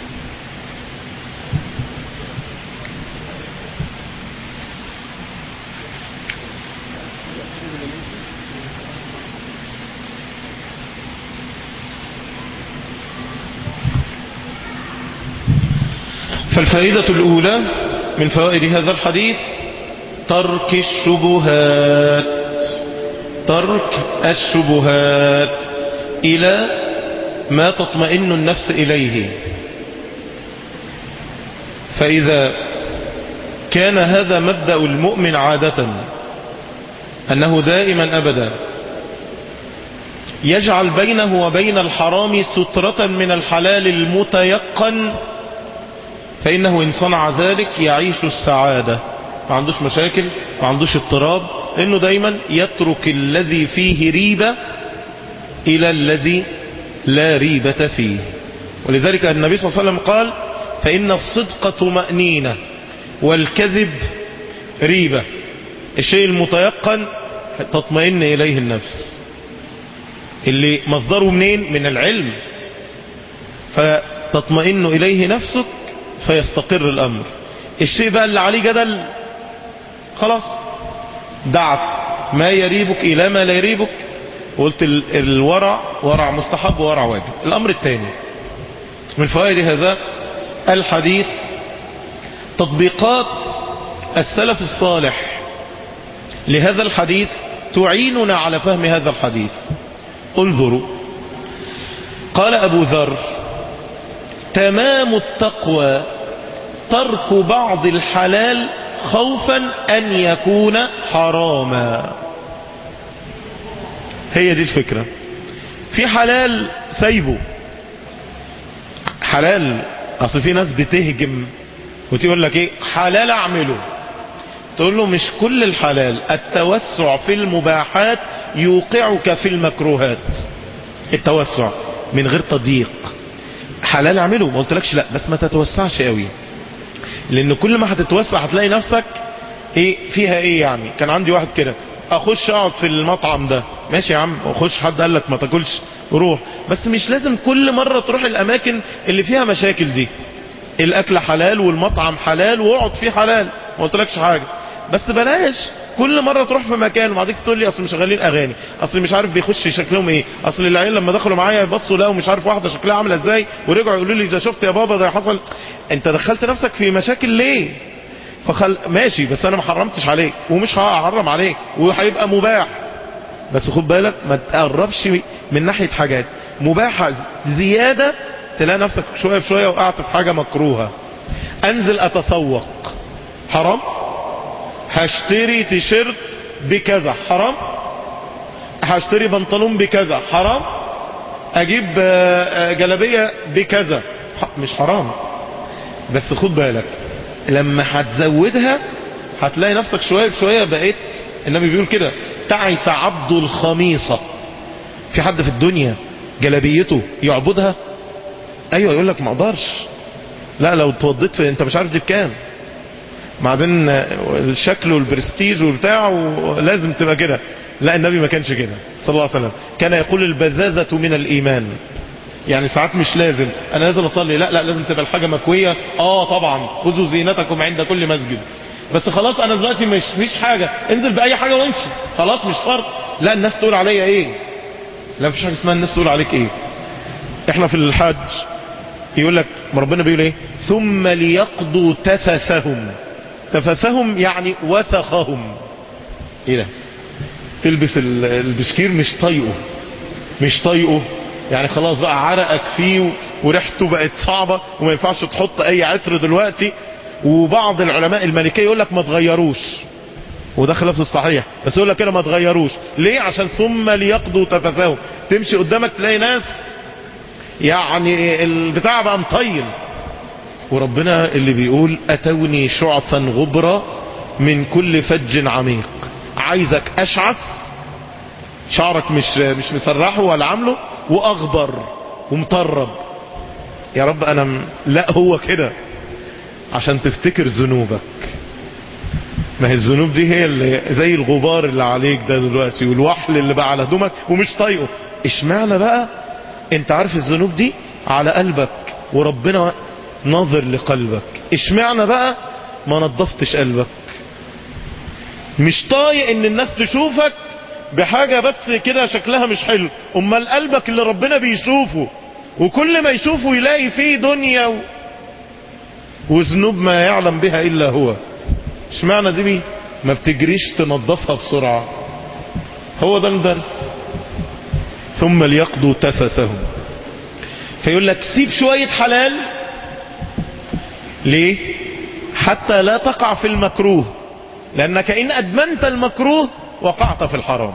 Speaker 3: فالفائدة الأولى من فوائد هذا الحديث ترك الشبهات، ترك الشبهات إلى ما تطمئن النفس إليه. فإذا كان هذا مبدأ المؤمن عادة أنه دائما أبدا يجعل بينه وبين الحرام سترة من الحلال المتيقن، فإنه إن صنع ذلك يعيش السعادة، ما عندوش مشاكل، ما عندوش اضطراب، لأنه دايما يترك الذي فيه ريبة إلى الذي لا ريبة فيه. ولذلك النبي صلى الله عليه وسلم قال فإن الصدق طمأنينة والكذب ريبة. الشيء المتيقن تطمئن إليه النفس، اللي مصدره منين؟ من العلم، فتطمئن إليه نفسك فيستقر الأمر. الشيء بقى اللي عليه جدل خلاص دعت ما يريبك إلى ما لا يريبك، وقلت الورع ورع مستحب وورع واجب. الأمر الثاني من فوائد هذا الحديث تطبيقات السلف الصالح لهذا الحديث تعيننا على فهم هذا الحديث. انظروا، قال أبو ذر تمام التقوى ترك بعض الحلال خوفا أن يكون حراما. هي دي الفكرة. في حلال سايبه حلال، اصل في ناس بتهجم وتقول لك ايه حلال اعمله، تقول له مش كل الحلال، التوسع في المباحات يوقعك في المكروهات. التوسع من غير تضييق، حلال اعمله ما قلتلكش لا، بس ما تتوسعش قوي، لان كل ما هتتوسع هتلاقي نفسك ايه فيها ايه. يعني كان عندي واحد كده اخش اقعد في المطعم ده، ماشي يا عم اخش، حد قال لك ما تاكلش روح، بس مش لازم كل مرة تروح الاماكن اللي فيها مشاكل دي. الاكل حلال والمطعم حلال واقعد فيه حلال، ما قلتلكش حاجة، بس بلاش كل مرة تروح في مكان وبعدين تقول لي اصل مشغلين اغاني، اصل مش عارف بيخش شكلهم ايه، اصل العيال لما دخلوا معايا بصوا لقوا مش عارف واحدة شكلها عاملة ازاي ورجعوا يقولوا لي ده شفت يا بابا ده حصل. انت دخلت نفسك في مشاكل ليه؟ فخل ماشي، بس انا ما حرمتش عليك ومش هحرم عليك وهيبقى مباح، بس خد بالك ما تقربش من ناحية حاجات مباحة زيادة تلاقي نفسك شوية بشوية وقعت في حاجة مكروهة. انزل اتسوق حرام، هشتري تيشيرت بكذا حرام، هشتري بنطلون بكذا حرام، اجيب جلابية بكذا، مش حرام، بس خد بالك لما هتزودها هتلاقي نفسك شوية بشوية بقيت، النبي بيقول كده تعس عبد الخميصة. في حد في الدنيا جلابيته يعبدها؟ ايوه يقول لك ما اقدرش، لا لو اتوضيت في انت مش عارف دي بكام، بعدين الشكل والبرستيج والبتاع لازم تبقى كده. لا النبي ما كانش كده صلى الله عليه وسلم، كان يقول البذاذة من الايمان. يعني ساعات مش لازم انا لازم اصلي، لا لا لازم تبقى الحاجة مكوية. اه طبعا خذوا زينتكم عند كل مسجد، بس خلاص انا دلوقتي مش فيش حاجة، انزل باي حاجة وامشي خلاص مش فرق. لا الناس تقول عليا ايه؟ لا مفيش حاجة اسمها الناس تقول عليك ايه. احنا في الحج يقول لك ربنا بيقول ايه؟ ثم ليقضوا تفثهم. تفثهم يعني وسخهم. ايه ده؟ تلبس البشكير مش طايقه، مش طايقه يعني خلاص بقى عرقك فيه وريحته بقت صعبة وما ينفعش تحط اي عطر دلوقتي. وبعض العلماء المالكية يقول لك ما تغيروش، وده خلاف الصحيح، بس يقول لك كده ما تغيروش. ليه؟ عشان ثم ليقضوا تفثهم، تمشي قدامك تلاقي ناس يعني البتاع بقى مطين. وربنا اللي بيقول اتوني شعثا غبرا من كل فج عميق. عايزك اشعث، شعرك مش مش مسرحه ولا عامله، واغبر ومطرب. يا رب انا م... لا هو كده عشان تفتكر ذنوبك. ما هي الذنوب دي هي اللي زي الغبار اللي عليك ده دلوقتي والوحل اللي بقى على هدومك ومش طايقه. اشمعنى بقى انت عارف الذنوب دي على قلبك وربنا ناظر لقلبك، اشمعنى بقى ما نظفتش قلبك؟ مش طايق ان الناس تشوفك بحاجة بس كده شكلها مش حلو، امال قلبك اللي ربنا بيشوفه وكل ما يشوفه يلاقي فيه دنيا و... وذنوب ما يعلم بها الا هو. اشمعنى دي بي ما بتجريش تنظفها بسرعة؟ هو ده الدرس. ثم ليقضوا تفثهم. فيقول لك سيب شوية حلال. ليه؟ حتى لا تقع في المكروه، لأنك إن أدمنت المكروه وقعت في الحرام.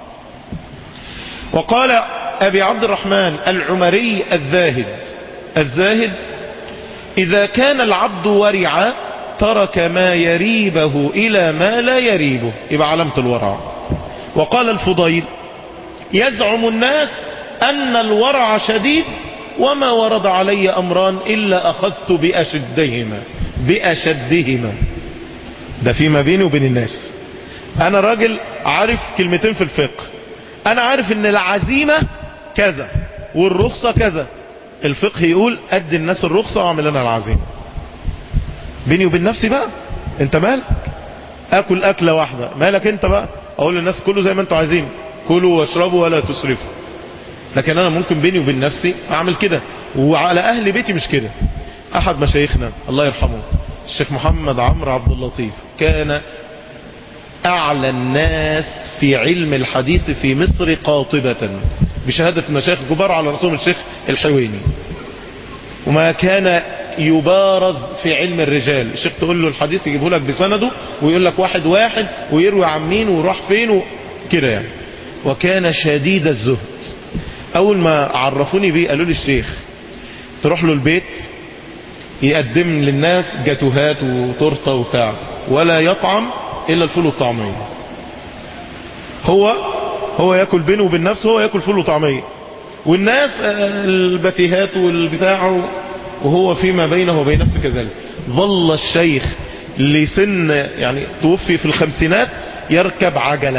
Speaker 3: وقال أبي عبد الرحمن العمري الزاهد الزاهد إذا كان العبد ورعا ترك ما يريبه إلى ما لا يريبه، يبقى علامة الورع. وقال الفضيل يزعم الناس أن الورع شديد وما ورد علي أمران إلا أخذت بأشدهما بأشدهما. ده فيما بيني وبين الناس. أنا راجل عارف كلمتين في الفقه، أنا عارف أن العزيمة كذا والرخصة كذا. الفقه يقول أدي الناس الرخصة وأعمل أنا العزيمة. بيني وبين نفسي بقى أنت مالك؟ أكل أكلة واحدة، مالك أنت بقى؟ أقول للناس كلوا زي ما أنتوا عايزين، كلوا واشربوا ولا تسرفوا. لكن أنا ممكن بيني وبين نفسي أعمل كده، وعلى أهل بيتي مش كده. أحد مشايخنا الله يرحمه الشيخ محمد عمرو عبد اللطيف كان أعلى الناس في علم الحديث في مصر قاطبة بشهادة مشايخ كبار على رسول الشيخ الحويني، وما كان يبارز في علم الرجال. الشيخ تقول له الحديث يجيبه لك بسنده ويقول لك واحد واحد ويروي عن مين وراح فين كده يعني. وكان شديد الزهد. أول ما عرفوني بيه قالوا لي الشيخ تروح له البيت يقدم للناس جاتوهات وتورته وبتاع، ولا يطعم إلا الفول والطعمية. هو هو يأكل بينه وبين نفسه، هو يأكل فول وطعمية، والناس البتيهات والبتاع، وهو فيما بينه وبين نفسه كذلك. ظل الشيخ لسن يعني توفي في الخمسينات يركب عجلة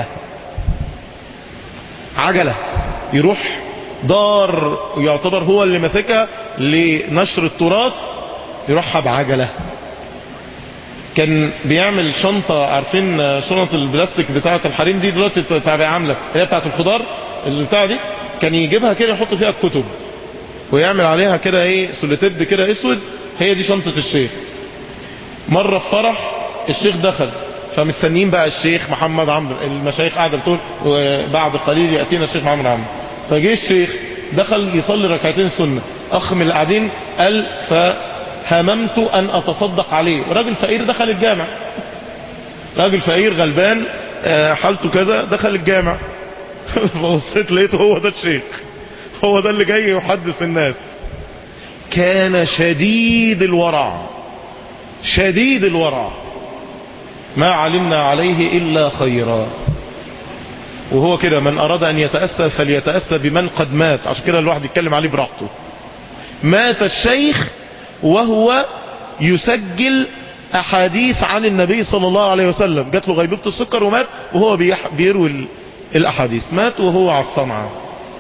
Speaker 3: عجلة يروح دار يعتبر هو اللي ماسكها لنشر التراث، يروحها بعجلة. كان بيعمل شنطة، عارفين شنط البلاستيك بتاعة الحريم دي دلوقتي بتاع عاملة هي بتاعة الخضار اللي بتاع دي، كان يجيبها كده يحط فيها الكتب ويعمل عليها كده ايه سوليتيب كده اسود، هي دي شنطة الشيخ. مرة في فرح الشيخ دخل، فمستنيين بقى الشيخ محمد عمرو، المشايخ قاعدة بتقول بعد قليل يأتينا الشيخ محمد عمرو. فجي الشيخ دخل يصلي ركعتين سنة، اخ من القاعدين قال فهممت ان اتصدق عليه، وراجل فقير دخل الجامع، راجل فقير غلبان حالته كذا دخل الجامع. فبصيت لقيته هو ده الشيخ، هو ده اللي جاي يحدث الناس. كان شديد الورع، شديد الورع، ما علمنا عليه إلا خيرا. وهو كده، من أراد أن يتأسى فليتأسى بمن قد مات، عشان كده الواحد يتكلم عليه براحته. مات الشيخ وهو يسجل أحاديث عن النبي صلى الله عليه وسلم، جات له غيبوبة السكر ومات وهو بيروي الأحاديث، مات وهو على الصنعة.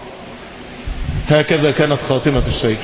Speaker 3: هكذا كانت خاتمة الشيخ.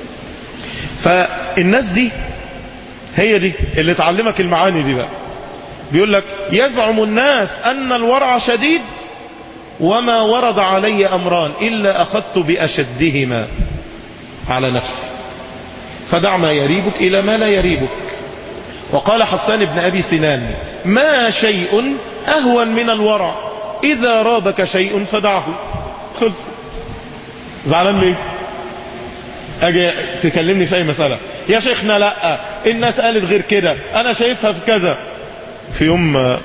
Speaker 3: فالناس دي هي دي اللي تعلمك المعاني دي بقى. بيقول لك يزعم الناس أن الورع شديد وما ورد علي أمران إلا أخذت بأشدهما على نفسي، فدع ما يريبك إلى ما لا يريبك. وقال حسان بن أبي سنان ما شيء أهون من الورع، إذا رابك شيء فدعه. خلصت. زعلان ليه؟ أجي تكلمني في أي مسألة يا شيخنا لا الناس قالت غير كده، أنا شايفها في كذا. في يوم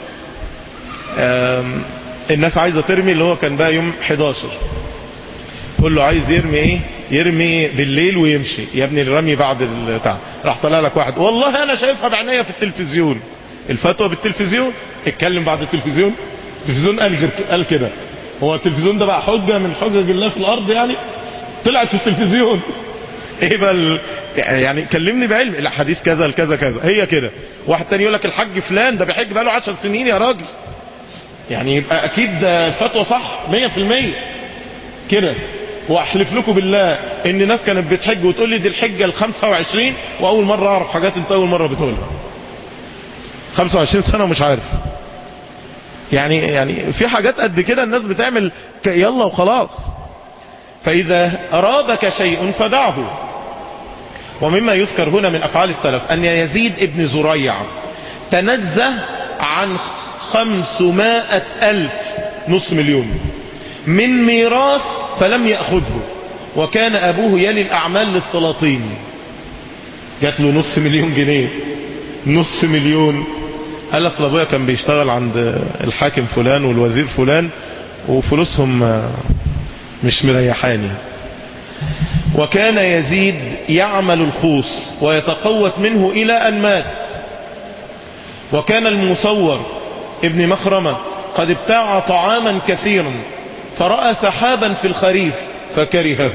Speaker 3: الناس عايزة ترمي، اللي هو كان بقى يوم حداشر، كله عايز يرمي ايه، يرمي بالليل ويمشي. يا ابني الرمي بعد البتاع. راح طلع لك واحد والله انا شايفها بعناية في التلفزيون. الفتوى بالتلفزيون، اتكلم بعد التلفزيون. التلفزيون قال غير قال كده. هو التلفزيون ده بقى حجة من حجج الله في الارض يعني؟ طلعت في التلفزيون. ايه بقى ال... يعني كلمني بعلم، الاحاديث كذا الكذا كذا هي كده. واحد تاني يقول لك الحج فلان ده بيحج بقى له عشر سنين يا راجل، يعني يبقى اكيد الفتوى صح مية في المية كده. واحلف لكم بالله ان ناس كانت بتحج وتقول لي دي الحجة الخمسة وعشرين، واول مرة اعرف حاجات انت اول مرة بتقولها. خمسة وعشرين سنة ومش عارف يعني يعني في حاجات قد كده الناس بتعمل يلا وخلاص. فاذا ارابك شيء فدعه. ومما يذكر هنا من افعال السلف ان يزيد ابن زريع تنزه عن خمسمائة الف، نص مليون، من ميراث فلم يأخذه، وكان ابوه يلي الاعمال للسلاطين. جات له نص مليون جنيه، نص مليون. قال اصل ابويا كان بيشتغل عند الحاكم فلان والوزير فلان وفلوسهم مش مريحاني. وكان يزيد يعمل الخوص ويتقوت منه الى ان مات. وكان المصور ابن مخرمة قد ابتاع طعاما كثيرا فرأى سحابا في الخريف فكرهه.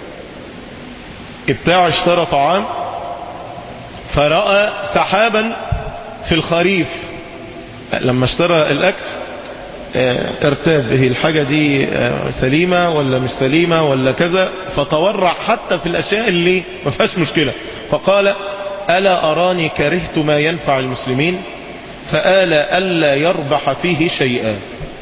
Speaker 3: ابتاع اشترى طعام فرأى سحابا في الخريف، لما اشترى الاكل ارتاب هي الحاجة دي سليمة ولا مش سليمة ولا كذا، فتورع حتى في الاشياء اللي ما فيهاش مشكلة. فقال ألا أراني كرهت ما ينفع المسلمين، فآل ألا يربح فيه شيئا.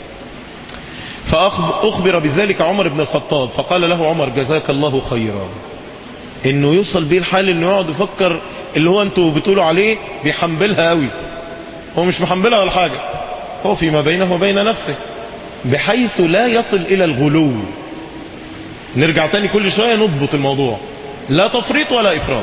Speaker 3: فأخبر بذلك عمر بن الخطاب، فقال له عمر جزاك الله خيرا. انه يوصل بيه الحال انه يقعد يفكر اللي هو انتوا بتقولوا عليه بيحنبلها قوي، هو مش محنبلها ولا حاجة، هو فيما بينه وبين نفسه، بحيث لا يصل الى الغلو. نرجع تاني كل شوية نضبط الموضوع، لا تفريط ولا افراط.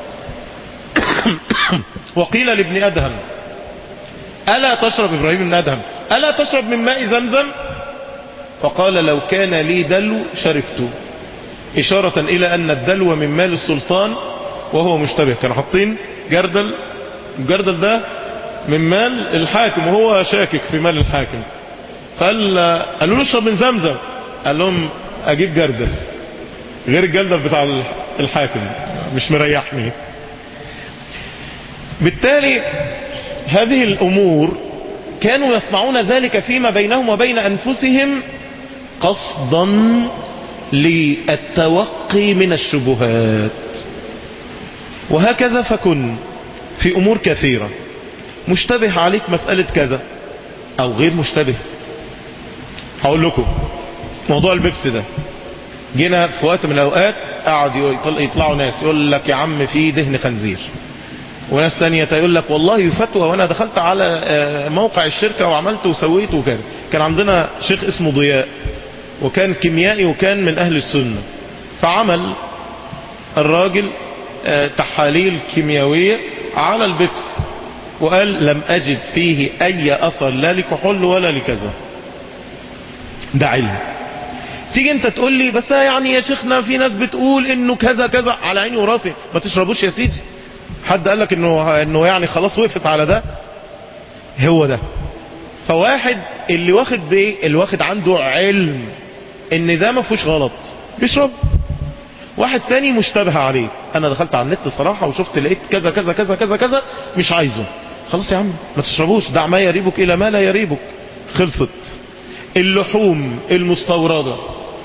Speaker 3: وقيل لابن ادهم ألا تشرب، إبراهيم بن أدهم ألا تشرب من ماء زمزم؟ فقال لو كان لي دلو شربته، إشارة إلى أن الدلو من مال السلطان وهو مشتبه. كانوا حاطين جردل، الجردل ده من مال الحاكم وهو شاكك في مال الحاكم. فقال قالوا له اشرب من زمزم، قال لهم أجيب جردل غير الجردل بتاع الحاكم مش مريحني. بالتالي هذه الأمور كانوا يصنعون ذلك فيما بينهم وبين أنفسهم قصدا للتوقي من الشبهات. وهكذا فكن في أمور كثيرة، مشتبه عليك مسألة كذا أو غير مشتبه. هقول لكم موضوع البيبسي ده، جينا في وقت من الأوقات قعد يطلعوا ناس يقول لك يا عم في دهن خنزير، وناس تانية تقول لك والله فتوى وانا دخلت على موقع الشركة وعملت وسويت وكان. كان عندنا شيخ اسمه ضياء وكان كيميائي وكان من اهل السنة، فعمل الراجل تحاليل كيميائية على البيبس وقال لم اجد فيه اي اثر لا لكحول ولا لكذا. ده علم. تيجي انت تقول لي بس يعني يا شيخنا في ناس بتقول انه كذا كذا، على عيني وراسي، ما تشربوش يا سيدي. حد قال لك انه انه يعني خلاص وقفت على ده؟ هو ده. فواحد اللي واخد بايه، اللي واخد عنده علم ان ده ما فيهوش غلط بيشرب. واحد تاني مشتبه عليه، انا دخلت على النت صراحة وشفت لقيت كذا كذا كذا كذا كذا مش عايزه، خلاص يا عم ما تشربوش، دع ما يريبك الى ما لا يريبك، خلصت. اللحوم المستوردة،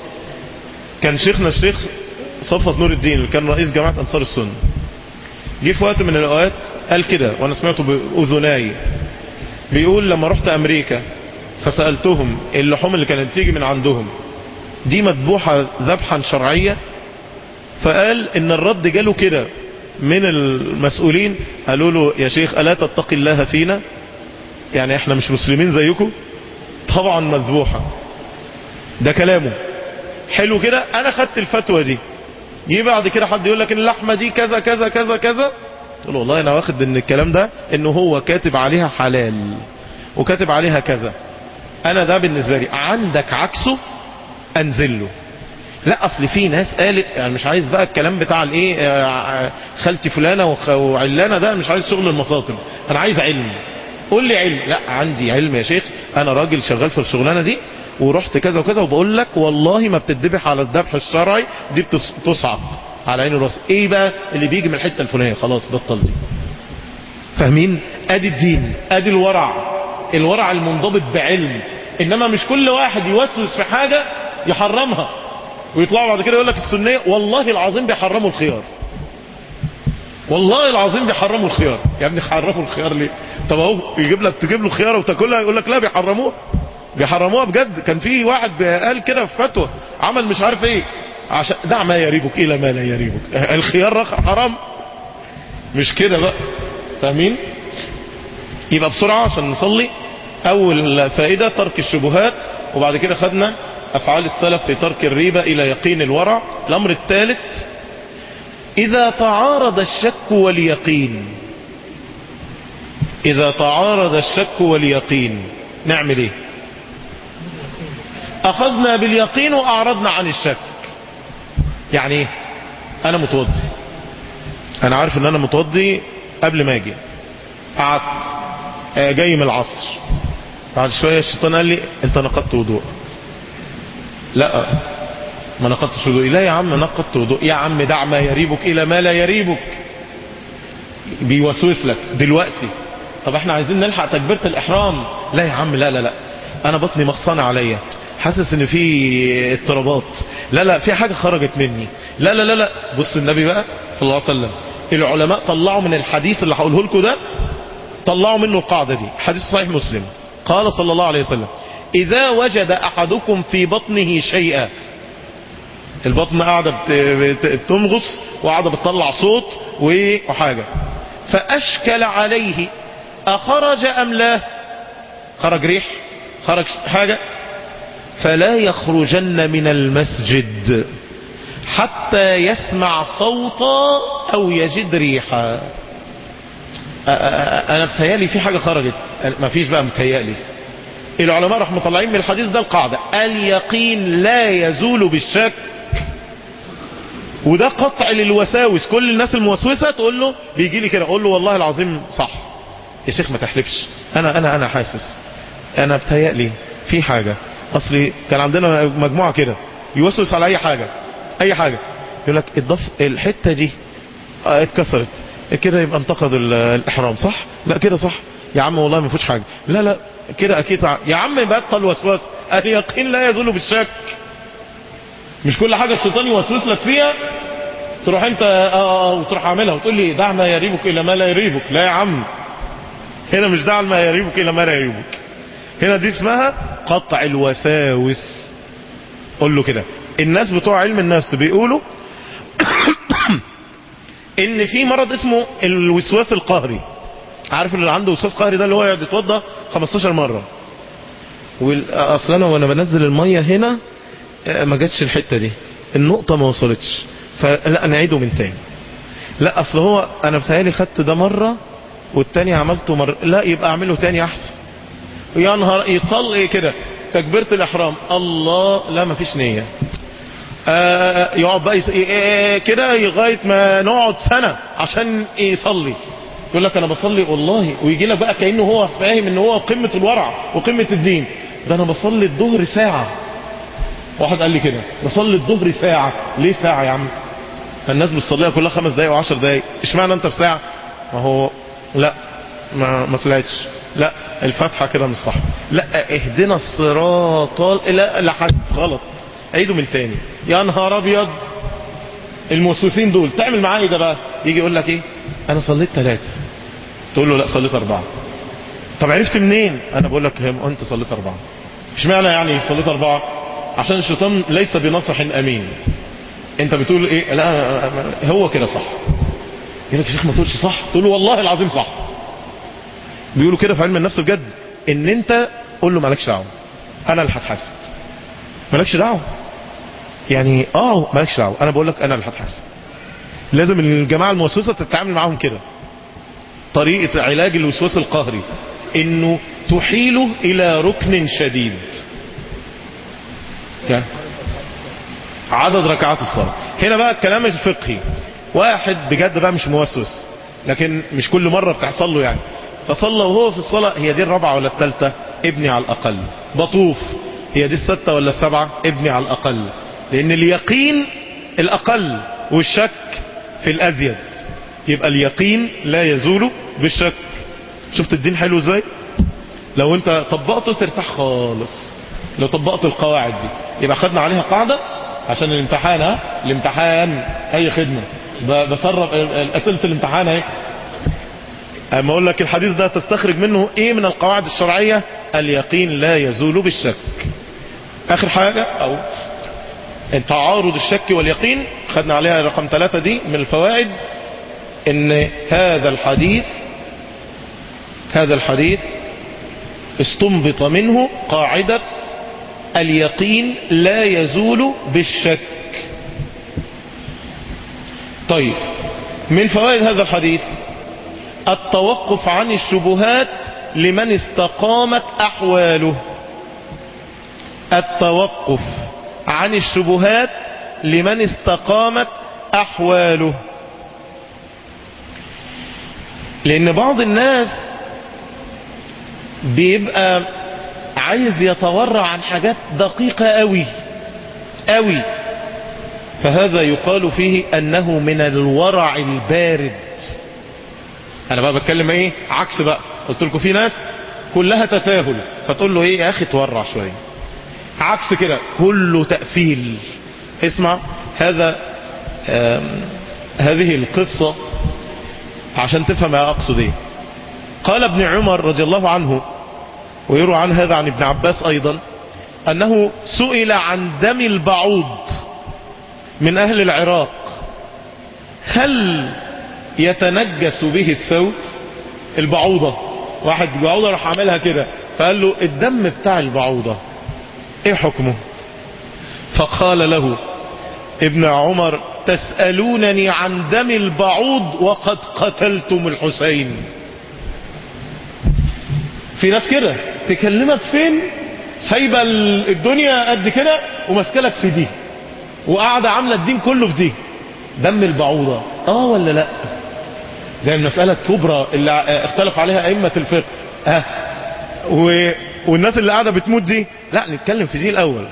Speaker 3: كان شيخنا الشيخ صفوت نور الدين اللي كان رئيس جماعة انصار السنة، جه في وقت من الاوقات قال كده وانا سمعته باذناي، بيقول لما رحت امريكا فسألتهم اللحوم اللي كانت تيجي من عندهم دي مذبوحة ذبحا شرعية، فقال ان الرد جاله كده من المسؤولين، قالوا له يا شيخ ألا تتقي الله فينا، يعني احنا مش مسلمين زيكم؟ طبعا مذبوحة. ده كلامه حلو كده، انا خدت الفتوى دي. جه بعد كده حد يقول لك ان اللحمة دي كذا كذا كذا كذا، تقول والله انا واخد ان الكلام ده انه هو كاتب عليها حلال وكاتب عليها كذا، انا ده بالنسبة لي عندك عكسه انزله. لا اصل في ناس قالت، يعني مش عايز بقى الكلام بتاع الايه خالتي فلانة وعلانة، ده مش عايز شغل المصاطب، انا عايز علم. قول لي علم. لا عندي علم يا شيخ، انا راجل شغال في الشغلانة دي ورحت كذا وكذا، وبقول لك والله ما بتدبح على الذبح الشرعي، دي بتصعق على عين الراس. ايه بقى اللي بيجي من الحتة الفلانية؟ خلاص بطل دي. فاهمين؟ ادي الدين، ادي الورع، الورع المنضبط بعلم. انما مش كل واحد يوسوس في حاجة يحرمها ويطلعوا بعد كده يقول لك السنية والله العظيم بيحرموا الخيار، والله العظيم بيحرموا الخيار. يا ابني حرموا الخيار ليه؟ طب اهو يجيب لك تجيب له خياره وتاكلها يقول لك لا بيحرموها، بيحرموها بجد. كان في واحد قال كده في فتوى، عمل مش عارف ايه، عشان دع ما يريبك الى ما لا يريبك، الخيار حرام مش كده بقى. فاهمين؟ يبقى بسرعة عشان نصلي. اول فائدة ترك الشبهات، وبعد كده خدنا افعال السلف في ترك الريبة الى يقين الورع. الامر الثالث اذا تعارض الشك واليقين، اذا تعارض الشك واليقين نعمل ايه؟ اخذنا باليقين واعرضنا عن الشك. يعني ايه؟ انا متوضي، انا عارف ان انا متوضي قبل ما اجي، قعدت جاي من العصر، بعد شوية الشيطان قال لي انت نقضت وضوء. لا ما نقضتش وضوء. لا يا عم نقضت وضوء. يا عم دع ما يريبك الى ما لا يريبك، بيوسوس لك دلوقتي. طب احنا عايزين نلحق تكبيرة الاحرام. لا يا عم لا لا لا، انا بطني مغصانة عليا، حاسس ان في اضطرابات، لا لا في حاجة خرجت مني، لا لا لا لا. بص النبي بقى صلى الله عليه وسلم، العلماء طلعوا من الحديث اللي هقوله لكم ده، طلعوا منه القاعدة دي، حديث صحيح مسلم. قال صلى الله عليه وسلم اذا وجد احدكم في بطنه شيئا، البطن قاعدة بتمغص وقاعدة بتطلع صوت وحاجة، فاشكل عليه اخرج ام لا، خرج ريح خرج حاجة، فلا يخرجن من المسجد حتى يسمع صوتا او يجد ريحا. انا بتهيالي في حاجة خرجت، ما فيش بقى متهيالي. العلماء راح مطلعين من الحديث ده القاعدة اليقين لا يزول بالشك، وده قطع للوساوس. كل الناس الموسوسة تقول له بيجي لي كده، اقول له والله العظيم صح يا شيخ ما تحلفش، انا انا انا حاسس، انا بتهيالي في حاجة. اصلي كان عندنا مجموعة كده يوسوس على اي حاجة، اي حاجة يقول لك الضف الحتة دي اتكسرت كده يبقى انتقد الاحرام، صح؟ لا كده صح يا عم والله ما فيش حاجة، لا لا كده اكيد يا عم. بطل وسواس، اليقين لا يزول بالشك. مش كل حاجة الشيطان يوسوس لك فيها تروح انت اه وتروح عاملها وتقول لي دع ما يريبك الى ما لا يريبك. لا يا عم، هنا مش دع ما يريبك الى ما لا يريبك، هنا دي اسمها قطع الوساوس. قول له كده. الناس بتوع علم النفس بيقولوا ان في مرض اسمه الوسواس القهري. عارف اللي عنده وسواس قهري ده اللي هو يقعد يتوضى خمستاشر مرة، واصلا انا وانا بنزل المية هنا ما جاتش الحتة دي، النقطة ما وصلتش، فلا نعيده من تاني. لا اصل هو انا بتهيالي خدت ده مرة والتاني عملته مرة، لا يبقى اعمله تاني احسن. يا نهار يصلي كده تكبيرة الاحرام الله، لا مفيش نية. آه يقعد بقى يس... آه كده لغاية ما نقعد سنة عشان يصلي، يقول لك انا بصلي والله، ويجي لك بقى كأنه هو فاهم ان هو قمة الورع وقمة الدين. ده انا بصلي الظهر ساعة. واحد قال لي كده بصلي الظهر ساعة. ليه ساعة يا عم؟ الناس بتصليها كلها خمس دقايق وعشر دقايق، اشمعنى انت في ساعة؟ ما هو لا ما, ما طلعتش، لا الفتحة كده مش صح، لا اهدنا الصراط، لا لحد غلط، عيده من تاني. يا نهار ابيض، الموسوسين دول تعمل معاه ايه ده بقى؟ يجي يقول لك ايه، انا صليت ثلاثة، تقول له لا صليت اربعة. طب عرفت منين؟ انا بقول لك هم انت صليت اربعة. اشمعنى يعني صليت اربعة؟ عشان الشيطان ليس بنصح امين. انت بتقول ايه؟ لا هو كده صح. يقول لك يا شيخ ما تقولش صح، تقول له والله العظيم صح. بيقولوا كده في علم النفس بجد، ان انت قول له مالكش دعوه، انا اللي هتحاسب. مالكش دعوه يعني اه مالكش دعوه، انا بقول لك انا اللي هتحاسب. لازم الجماعه الموسوسه تتعامل معاهم كده. طريقه علاج الوسواس القهري انه تحيله الى ركن شديد. يعني عدد ركعات الصلاه. هنا بقى الكلام الفقهي، واحد بجد بقى مش موسوس، لكن مش كل مرة بتحصل له يعني، فصلى وهو في الصلاة، هي دي الرابعة ولا الثالثة؟ ابني على الأقل. بطوف، هي دي الستة ولا السبعة؟ ابني على الأقل. لأن اليقين الأقل والشك في الأزيد، يبقى اليقين لا يزول بالشك. شفت الدين حلو ازاي؟ لو انت طبقته ترتاح خالص. لو طبقت القواعد دي يبقى خدنا عليها قاعدة عشان الامتحان. ها الامتحان اي خدمة بسرب اسئله الامتحان اهي. اما اقول لك الحديث ده تستخرج منه ايه من القواعد الشرعيه؟ اليقين لا يزول بالشك. اخر حاجه او تعارض الشك واليقين، خدنا عليها رقم ثلاثة دي من الفوائد، ان هذا الحديث هذا الحديث استنبط منه قاعده اليقين لا يزول بالشك. طيب من فوائد هذا الحديث التوقف عن الشبهات لمن استقامت أحواله. التوقف عن الشبهات لمن استقامت أحواله. لأن بعض الناس بيبقى عايز يتورع عن حاجات دقيقة قوي قوي، فهذا يقال فيه أنه من الورع البارد. أنا بقى بتكلم إيه عكس بقى. قلت لكم في ناس كلها تساهل، فتقول له إيه يا أخي تورع شوية. عكس كده كله تأفيل. اسمع هذا هذه القصة عشان تفهم ما أقصد إيه. قال ابن عمر رضي الله عنه، ويروى عن هذا عن ابن عباس أيضا، أنه سئل عن دم البعوض من أهل العراق، هل يتنجس به الثوب؟ البعوضة، واحد بعوضة راح عملها كده، فقال له الدم بتاع البعوضة ايه حكمه؟ فقال له ابن عمر تسألونني عن دم البعوض وقد قتلتم الحسين. في ناس كده تكلمك فين سايبه الدنيا قد كده ومسكلك في دي، وقاعدة عاملة الدين كله في دي. دم البعوضة اه ولا لا؟ ده المسألة الكبرى اللي اختلف عليها ائمة الفقه. اه و... والناس اللي قاعدة بتموت دي، لا نتكلم في دي الاول.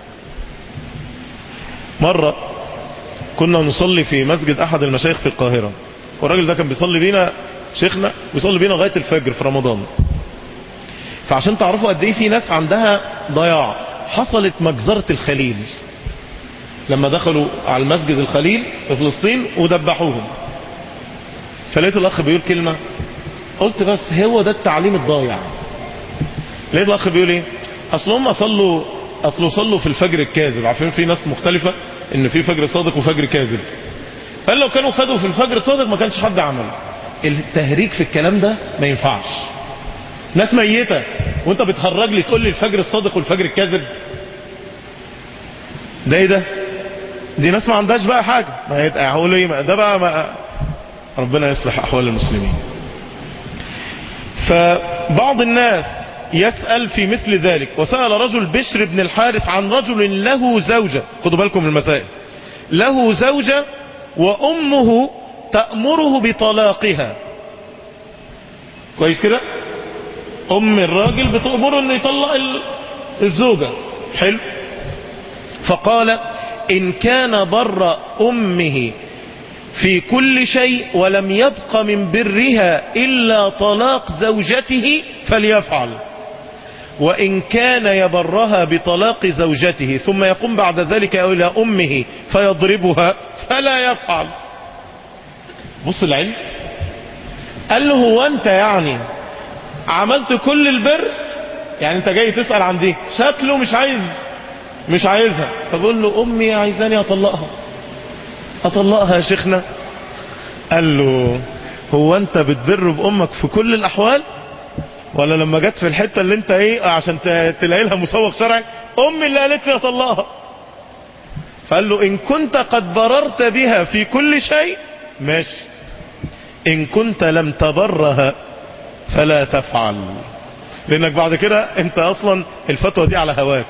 Speaker 3: مرة كنا نصلي في مسجد احد المشايخ في القاهرة، والراجل ده كان بيصلي بينا، شيخنا بيصلي بينا لغاية الفجر في رمضان. فعشان تعرفوا قد ايه في ناس عندها ضياع، حصلت مجزرة الخليل لما دخلوا على المسجد الخليل في فلسطين ودبحوهم. فلقيت الاخ بيقول كلمة، قلت بس هو ده التعليم الضايع. لقيت الاخ بيقول ايه، اصل هم صلوا اصله صلوا في الفجر الكاذب. عارفين في ناس مختلفة ان في فجر صادق وفجر كاذب، فقال لو كانوا خدوا في الفجر الصادق ما كانش حد عمل. التهريج في الكلام ده ما ينفعش. ناس ميتة وانت بتهرج لي تقول لي الفجر الصادق والفجر الكاذب؟ ده ايه ده؟ دي ناس ما عندهاش بقى حاجة. ما هقول ايه ده بقى؟ ما ربنا يصلح احوال المسلمين. فبعض الناس يسأل في مثل ذلك. وسأل رجل بشر بن الحارث عن رجل له زوجة، خدوا بالكم من المسائل، له زوجة وأمه تأمره بطلاقها. كويس كده؟ أم الراجل بتأمره أنه يطلق الزوجة. حلو. فقال إن كان بر أمه في كل شيء ولم يبق من برها إلا طلاق زوجته فليفعل، وإن كان يبرها بطلاق زوجته ثم يقوم بعد ذلك إلى أمه فيضربها فلا يفعل. بص العلم. قال له هو أنت يعني عملت كل البر؟ يعني أنت جاي تسأل عن دي، شكله مش عايز مش عايزها، فبقول له أمي عايزاني أطلقها، أطلقها يا شيخنا. قال له هو أنت بتبر بأمك في كل الأحوال، ولا لما جت في الحتة اللي انت ايه عشان تلاقي لها مسوق شرعي امي اللي قالت لي اطلقها؟ فقال له ان كنت قد بررت بها في كل شيء ماشي، ان كنت لم تبرها فلا تفعل، لانك بعد كده انت اصلا الفتوى دي على هواك.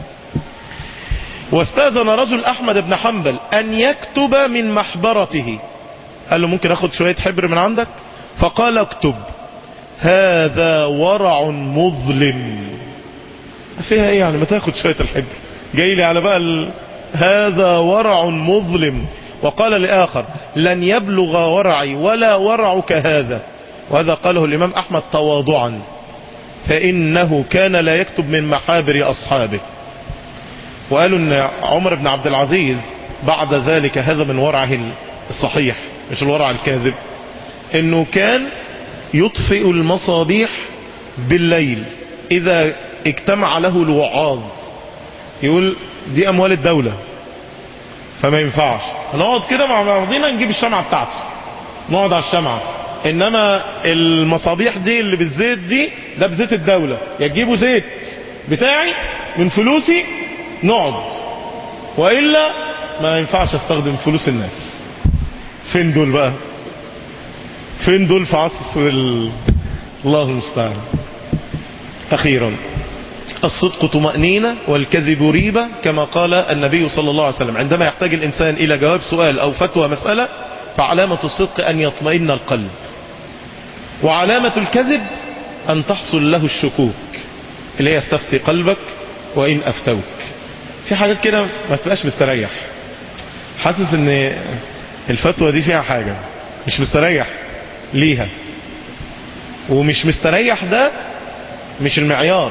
Speaker 3: واستاذن رجل احمد بن حنبل ان يكتب من محبرته، قال له ممكن اخد شوية حبر من عندك؟ فقال اكتب هذا ورع مظلم. فيها ايه يعني ما تاخد شوية الحبر، جاي لي على بقى ال... هذا ورع مظلم. وقال لآخر لن يبلغ ورعي ولا ورعك هذا، وهذا قاله الإمام أحمد تواضعا، فإنه كان لا يكتب من محابر أصحابه. وقالوا أن عمر بن عبد العزيز بعد ذلك، هذا من ورعه الصحيح مش الورع الكاذب، أنه كان يطفئ المصابيح بالليل إذا اجتمع له الوعاظ. يقول دي أموال الدولة فما ينفعش نقعد كده مع بعضينا نجيب الشمعة بتاعتي نقعد على الشمعة، إنما المصابيح دي اللي بالزيت دي ده بزيت الدولة، يجيبوا زيت بتاعي من فلوسي نقعد، وإلا ما ينفعش استخدم فلوس الناس. فين دول بقى؟ فين دول في عصر ال... الله المستعان. أخيرا الصدق طمأنينة والكذب ريبة، كما قال النبي صلى الله عليه وسلم عندما يحتاج الإنسان إلى جواب سؤال أو فتوى مسألة فعلامة الصدق أن يطمئن القلب، وعلامة الكذب أن تحصل له الشكوك اللي هي استفتي قلبك وإن أفتوك. في حاجات كده ما تبقاش مستريح، حاسس ان الفتوى دي فيها حاجة مش مستريح ليها، ومش مستريح ده مش المعيار،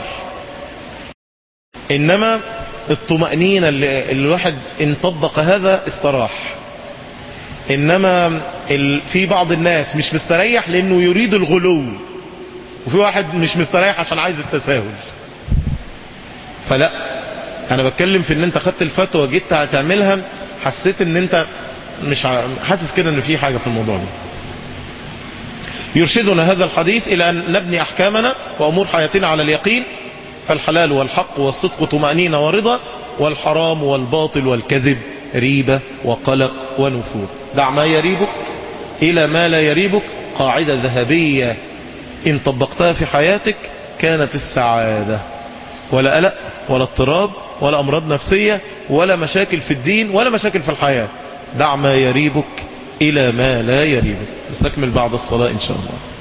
Speaker 3: انما الطمأنينة اللي الواحد ان طبق هذا استراح. انما في بعض الناس مش مستريح لانه يريد الغلو، وفي واحد مش مستريح عشان عايز التساهل. فلا، انا بتكلم في ان انت خدت الفتوى جيت هتعملها حسيت ان انت مش حاسس كده ان في حاجة في الموضوع ده. يرشدنا هذا الحديث الى ان نبني احكامنا وامور حياتنا على اليقين، فالحلال والحق والصدق طمأنينة ورضا، والحرام والباطل والكذب ريبة وقلق ونفور. دع ما يريبك الى ما لا يريبك، قاعدة ذهبية ان طبقتها في حياتك كانت السعادة، ولا قلق ولا اضطراب ولا امراض نفسية ولا مشاكل في الدين ولا مشاكل في الحياة. دع ما يريبك الى ما لا يريبك. نستكمل بعد الصلاة ان شاء الله.